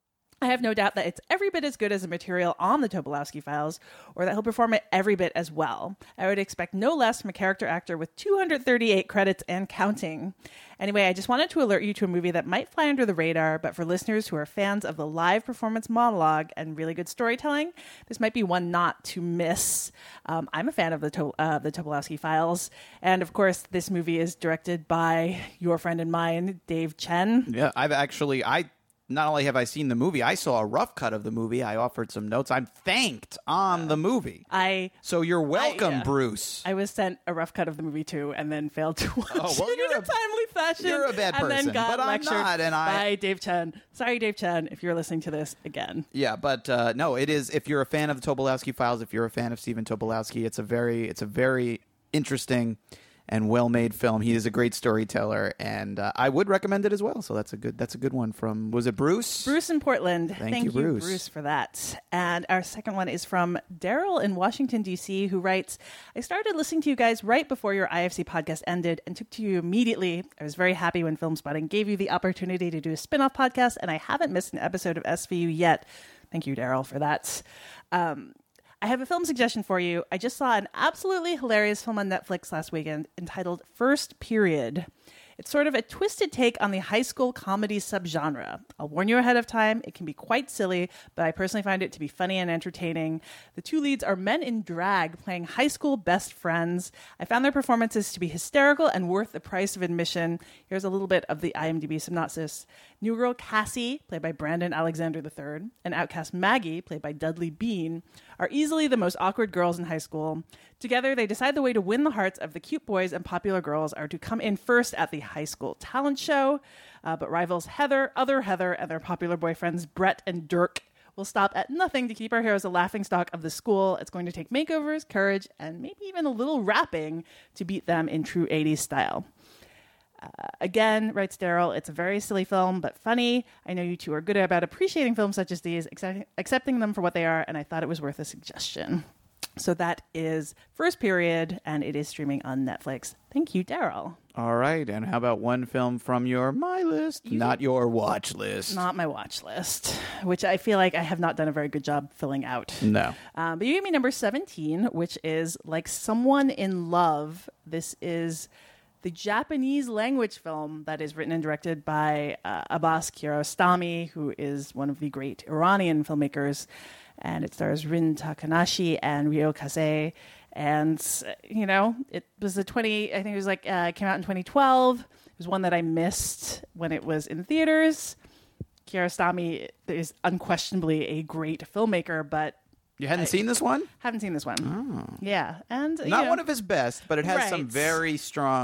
I have no doubt that it's every bit as good as the material on the Tobolowsky Files, or that he'll perform it every bit as well. I would expect no less from a character actor with two hundred thirty-eight credits and counting. Anyway, I just wanted to alert you to a movie that might fly under the radar, but for listeners who are fans of the live performance monologue and really good storytelling, this might be one not to miss. Um, I'm a fan of the to- uh, the Tobolowsky Files, and of course, this movie is directed by your friend and mine, Dave Chen. Yeah, I've actually... I. Not only have I seen the movie, I saw a rough cut of the movie. I offered some notes. I'm thanked on the movie. I So you're welcome, I, yeah. Bruce. I was sent a rough cut of the movie too, and then failed to watch Oh, well, it you're in a, a- timely fashion. you're a bad and person, then got but I'm lectured not, and I- by Dave Chen. Sorry, Dave Chen, if you're listening to this again. Yeah, but uh, no, it is. If you're a fan of the Tobolowsky Files, if you're a fan of Stephen Tobolowsky, it's a very, it's a very interesting and well-made film. He is a great storyteller, and uh, I would recommend it as well. So that's a good, that's a good one from. Was it Bruce? Bruce in Portland. Thank Thank you, you, Bruce. Bruce, for that. And our second one is from Daryl in Washington, D C, who writes, I started listening to you guys right before your I F C podcast ended and took to you immediately. I was very happy when Filmspotting gave you the opportunity to do a spin-off podcast, and I haven't missed an episode of S V U yet. Thank you, Daryl, for that. Um, I have a film suggestion for you. I just saw an absolutely hilarious film on Netflix last weekend entitled First Period. It's sort of a twisted take on the high school comedy subgenre. I'll warn you ahead of time, it can be quite silly, but I personally find it to be funny and entertaining. The two leads are men in drag playing high school best friends. I found their performances to be hysterical and worth the price of admission. Here's a little bit of the IMDb synopsis. New girl Cassie, played by Brandon Alexander the third, and outcast Maggie, played by Dudley Bean, are easily the most awkward girls in high school. Together, they decide the way to win the hearts of the cute boys and popular girls are to come in first at the high school talent show. Uh, but rivals Heather, other Heather, and their popular boyfriends Brett and Dirk will stop at nothing to keep our heroes a laughingstock of the school. It's going to take makeovers, courage, and maybe even a little rapping to beat them in true eighties style. Uh, again, writes Daryl, it's a very silly film, but funny. I know you two are good about appreciating films such as these, accept- accepting them for what they are, and I thought it was worth a suggestion. So that is First Period, and it is streaming on Netflix. Thank you, Daryl. All right, and how about one film from your my list, You- not your watch list? Not my watch list, which I feel like I have not done a very good job filling out. No. Um, but you gave me number seventeen, which is Like Someone in Love. This is the Japanese language film that is written and directed by uh, Abbas Kiarostami, who is one of the great Iranian filmmakers. And it stars Rin Takanashi and Ryo Kase. And, you know, it was a twenty, I think it was like, uh, it came out in twenty twelve. It was one that I missed when it was in theaters. Kiarostami is unquestionably a great filmmaker, but You hadn't I- seen this one? haven't seen this one. Oh. Yeah. And, you Not know, one of his best, but it has some Right. very strong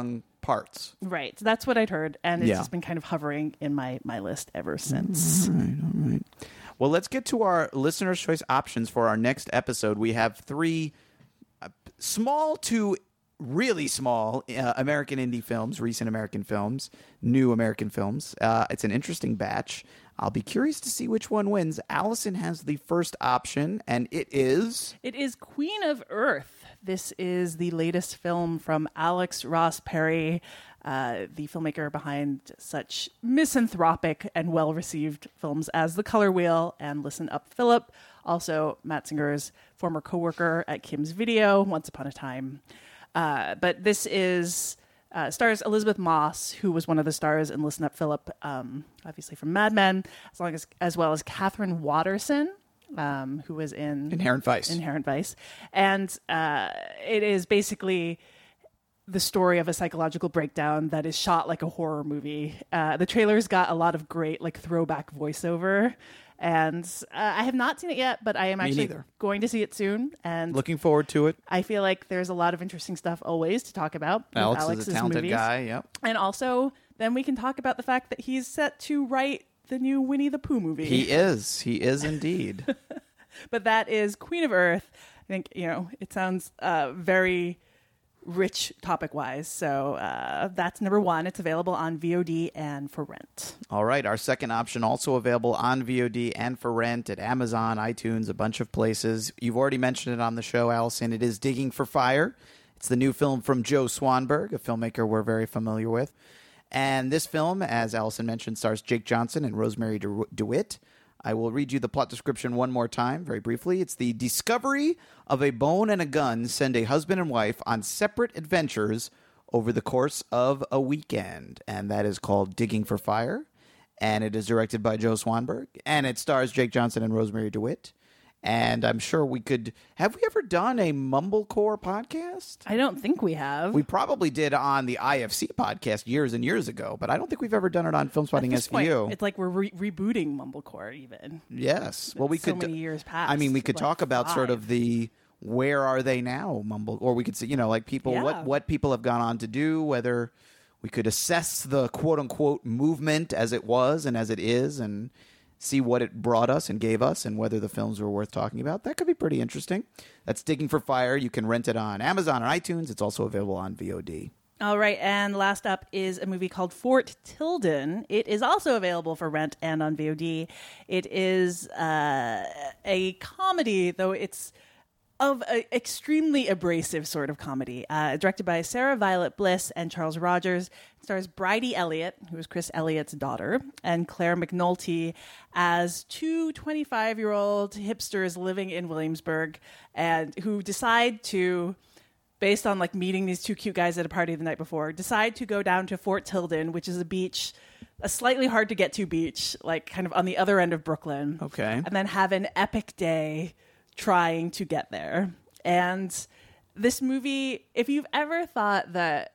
parts. Right. So that's what I'd heard. And it's Yeah. just been kind of hovering in my, my list ever since. All right, all right. Well, let's get to our listener's choice options for our next episode. We have three uh, small to really small uh, American indie films, recent American films, new American films. Uh, it's an interesting batch. I'll be curious to see which one wins. Allison has the first option, and it is... It is Queen of Earth. This is the latest film from Alex Ross Perry, uh, the filmmaker behind such misanthropic and well-received films as The Color Wheel and Listen Up, Philip. Also, Matt Singer's former co-worker at Kim's Video, Once Upon a Time. Uh, but this is... Uh, stars Elizabeth Moss, who was one of the stars in Listen Up, Philip, um, obviously from Mad Men, as long as as well as Catherine Watterson, um, who was in Inherent Vice. Inherent Vice, and uh, it is basically the story of a psychological breakdown that is shot like a horror movie. Uh, the trailer's got a lot of great like throwback voiceover. And uh, I have not seen it yet, but I am Me actually neither. going to see it soon. And Looking forward to it. I feel like there's a lot of interesting stuff always to talk about with Alex Alex's is a talented movies. guy, yep. And also, then we can talk about the fact that he's set to write the new Winnie the Pooh movie. He is. He is indeed. But that is Queen of Earth. I think, you know, it sounds uh, very rich topic-wise. So uh, that's number one. It's available on V O D and for rent. All right. Our second option also available on V O D and for rent at Amazon, iTunes, a bunch of places. You've already mentioned it on the show, Allison. It is Digging for Fire. It's the new film from Joe Swanberg, a filmmaker we're very familiar with. And this film, as Allison mentioned, stars Jake Johnson and Rosemary De- DeWitt. I will read you the plot description one more time, very briefly. It's the discovery of a bone and a gun send a husband and wife on separate adventures over the course of a weekend. And that is called Digging for Fire. And it is directed by Joe Swanberg. And it stars Jake Johnson and Rosemary DeWitt. And I'm sure we could... Have we ever done a Mumblecore podcast? I don't think we have. We probably did on the I F C podcast years and years ago, but I don't think we've ever done it on Film Spotting At this S V U. point, it's like we're re- rebooting Mumblecore even. Yes. Well, we so could. many years past. I mean, we could like talk about sort five. of the where are they now Mumble, or we could say, you know, like people Yeah. what what people have gone on to do, whether we could assess the quote unquote movement as it was and as it is, and see what it brought us and gave us, and whether the films were worth talking about. That could be pretty interesting. That's Digging for Fire. You can rent it on Amazon or iTunes. It's also available on V O D. All right, and last up is a movie called Fort Tilden. It is also available for rent and on V O D. It is uh, a comedy, though it's of an extremely abrasive sort of comedy. Uh, directed by Sarah Violet Bliss and Charles Rogers. It stars Bridie Elliott, who is Chris Elliott's daughter, and Claire McNulty as two twenty-five-year-old hipsters living in Williamsburg and who decide to... based on like meeting these two cute guys at a party the night before, decide to go down to Fort Tilden, which is a beach, a slightly hard to get to beach, like kind of on the other end of Brooklyn. Okay. And then have an epic day trying to get there. And this movie, if you've ever thought that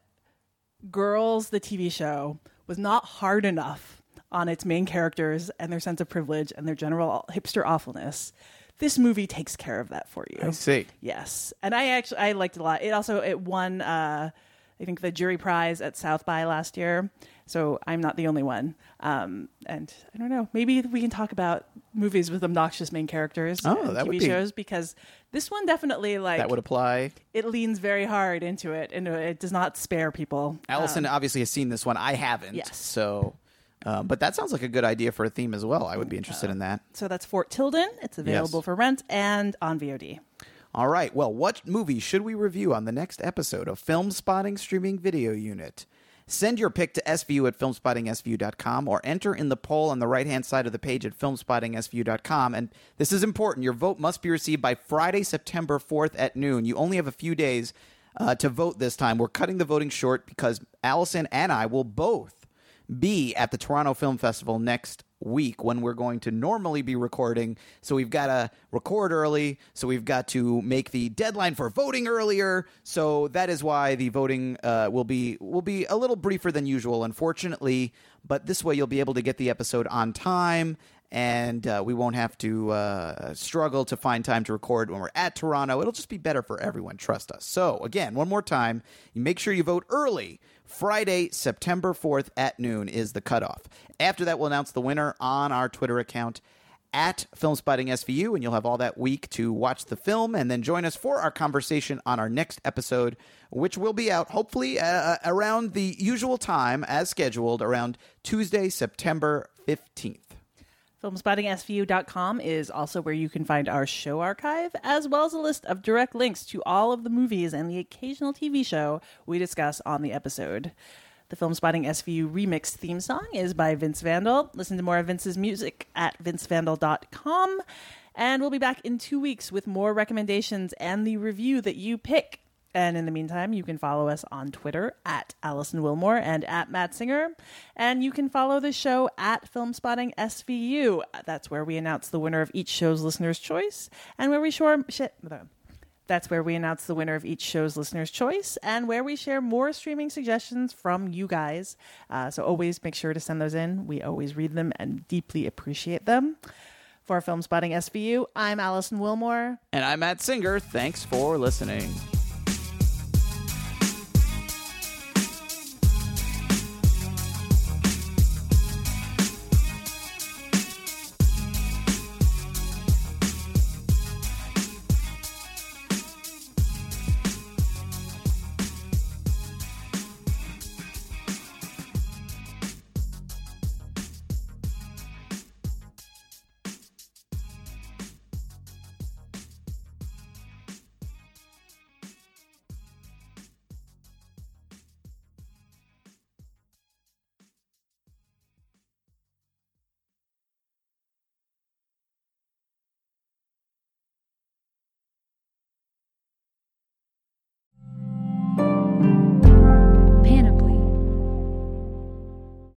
Girls, the T V show, was not hard enough on its main characters and their sense of privilege and their general hipster awfulness, this movie takes care of that for you. I see. Yes, and I actually I liked it a lot. It also it won uh, I think the jury prize at South by last year, so I'm not the only one. Um, and I don't know, maybe we can talk about movies with obnoxious main characters. Oh, and that T V would be- shows, because this one definitely like That would apply. it leans very hard into it, and it does not spare people. Allison Um, obviously has seen this one. I haven't. Yes. So, um, but that sounds like a good idea for a theme as well. I would be interested in that. so that's Fort Tilden. It's available Yes. for rent and on V O D. All right. Well, what movie should we review on the next episode of Film Spotting Streaming Video Unit? Send your pick to S V U at film spotting S V U dot com or enter in the poll on the right-hand side of the page at film spotting S V U dot com. And this is important. Your vote must be received by Friday, September fourth at noon. You only have a few days uh, to vote this time. We're cutting the voting short because Allison and I will both be at the Toronto Film Festival next week when we're going to normally be recording. So we've got to record early. So we've got to make the deadline for voting earlier. So that is why the voting uh, will be will be a little briefer than usual, unfortunately. But this way you'll be able to get the episode on time and uh, we won't have to uh, struggle to find time to record when we're at Toronto. It'll just be better for everyone. Trust us. So, again, one more time, you make sure you vote early. Friday, September fourth at noon is the cutoff. After that, we'll announce the winner on our Twitter account at Filmspotting S V U, and you'll have all that week to watch the film and then join us for our conversation on our next episode, which will be out hopefully uh, around the usual time as scheduled, around Tuesday, September fifteenth. Filmspotting S V U dot com is also where you can find our show archive, as well as a list of direct links to all of the movies and the occasional T V show we discuss on the episode. The Filmspotting S V U remixed theme song is by Vince Vandal. Listen to more of Vince's music at vince vandal dot com. And we'll be back in two weeks with more recommendations and the review that you pick. And in the meantime, you can follow us on Twitter at Allison Wilmore and at Matt Singer. And you can follow the show at Filmspotting S V U. That's where we announce the winner of each show's listener's choice. And where we share... Shit, That's where we announce the winner of each show's listener's choice and where we share more streaming suggestions from you guys. Uh, so always make sure to send those in. We always read them and deeply appreciate them. For Filmspotting S V U, I'm Allison Wilmore. And I'm Matt Singer. Thanks for listening.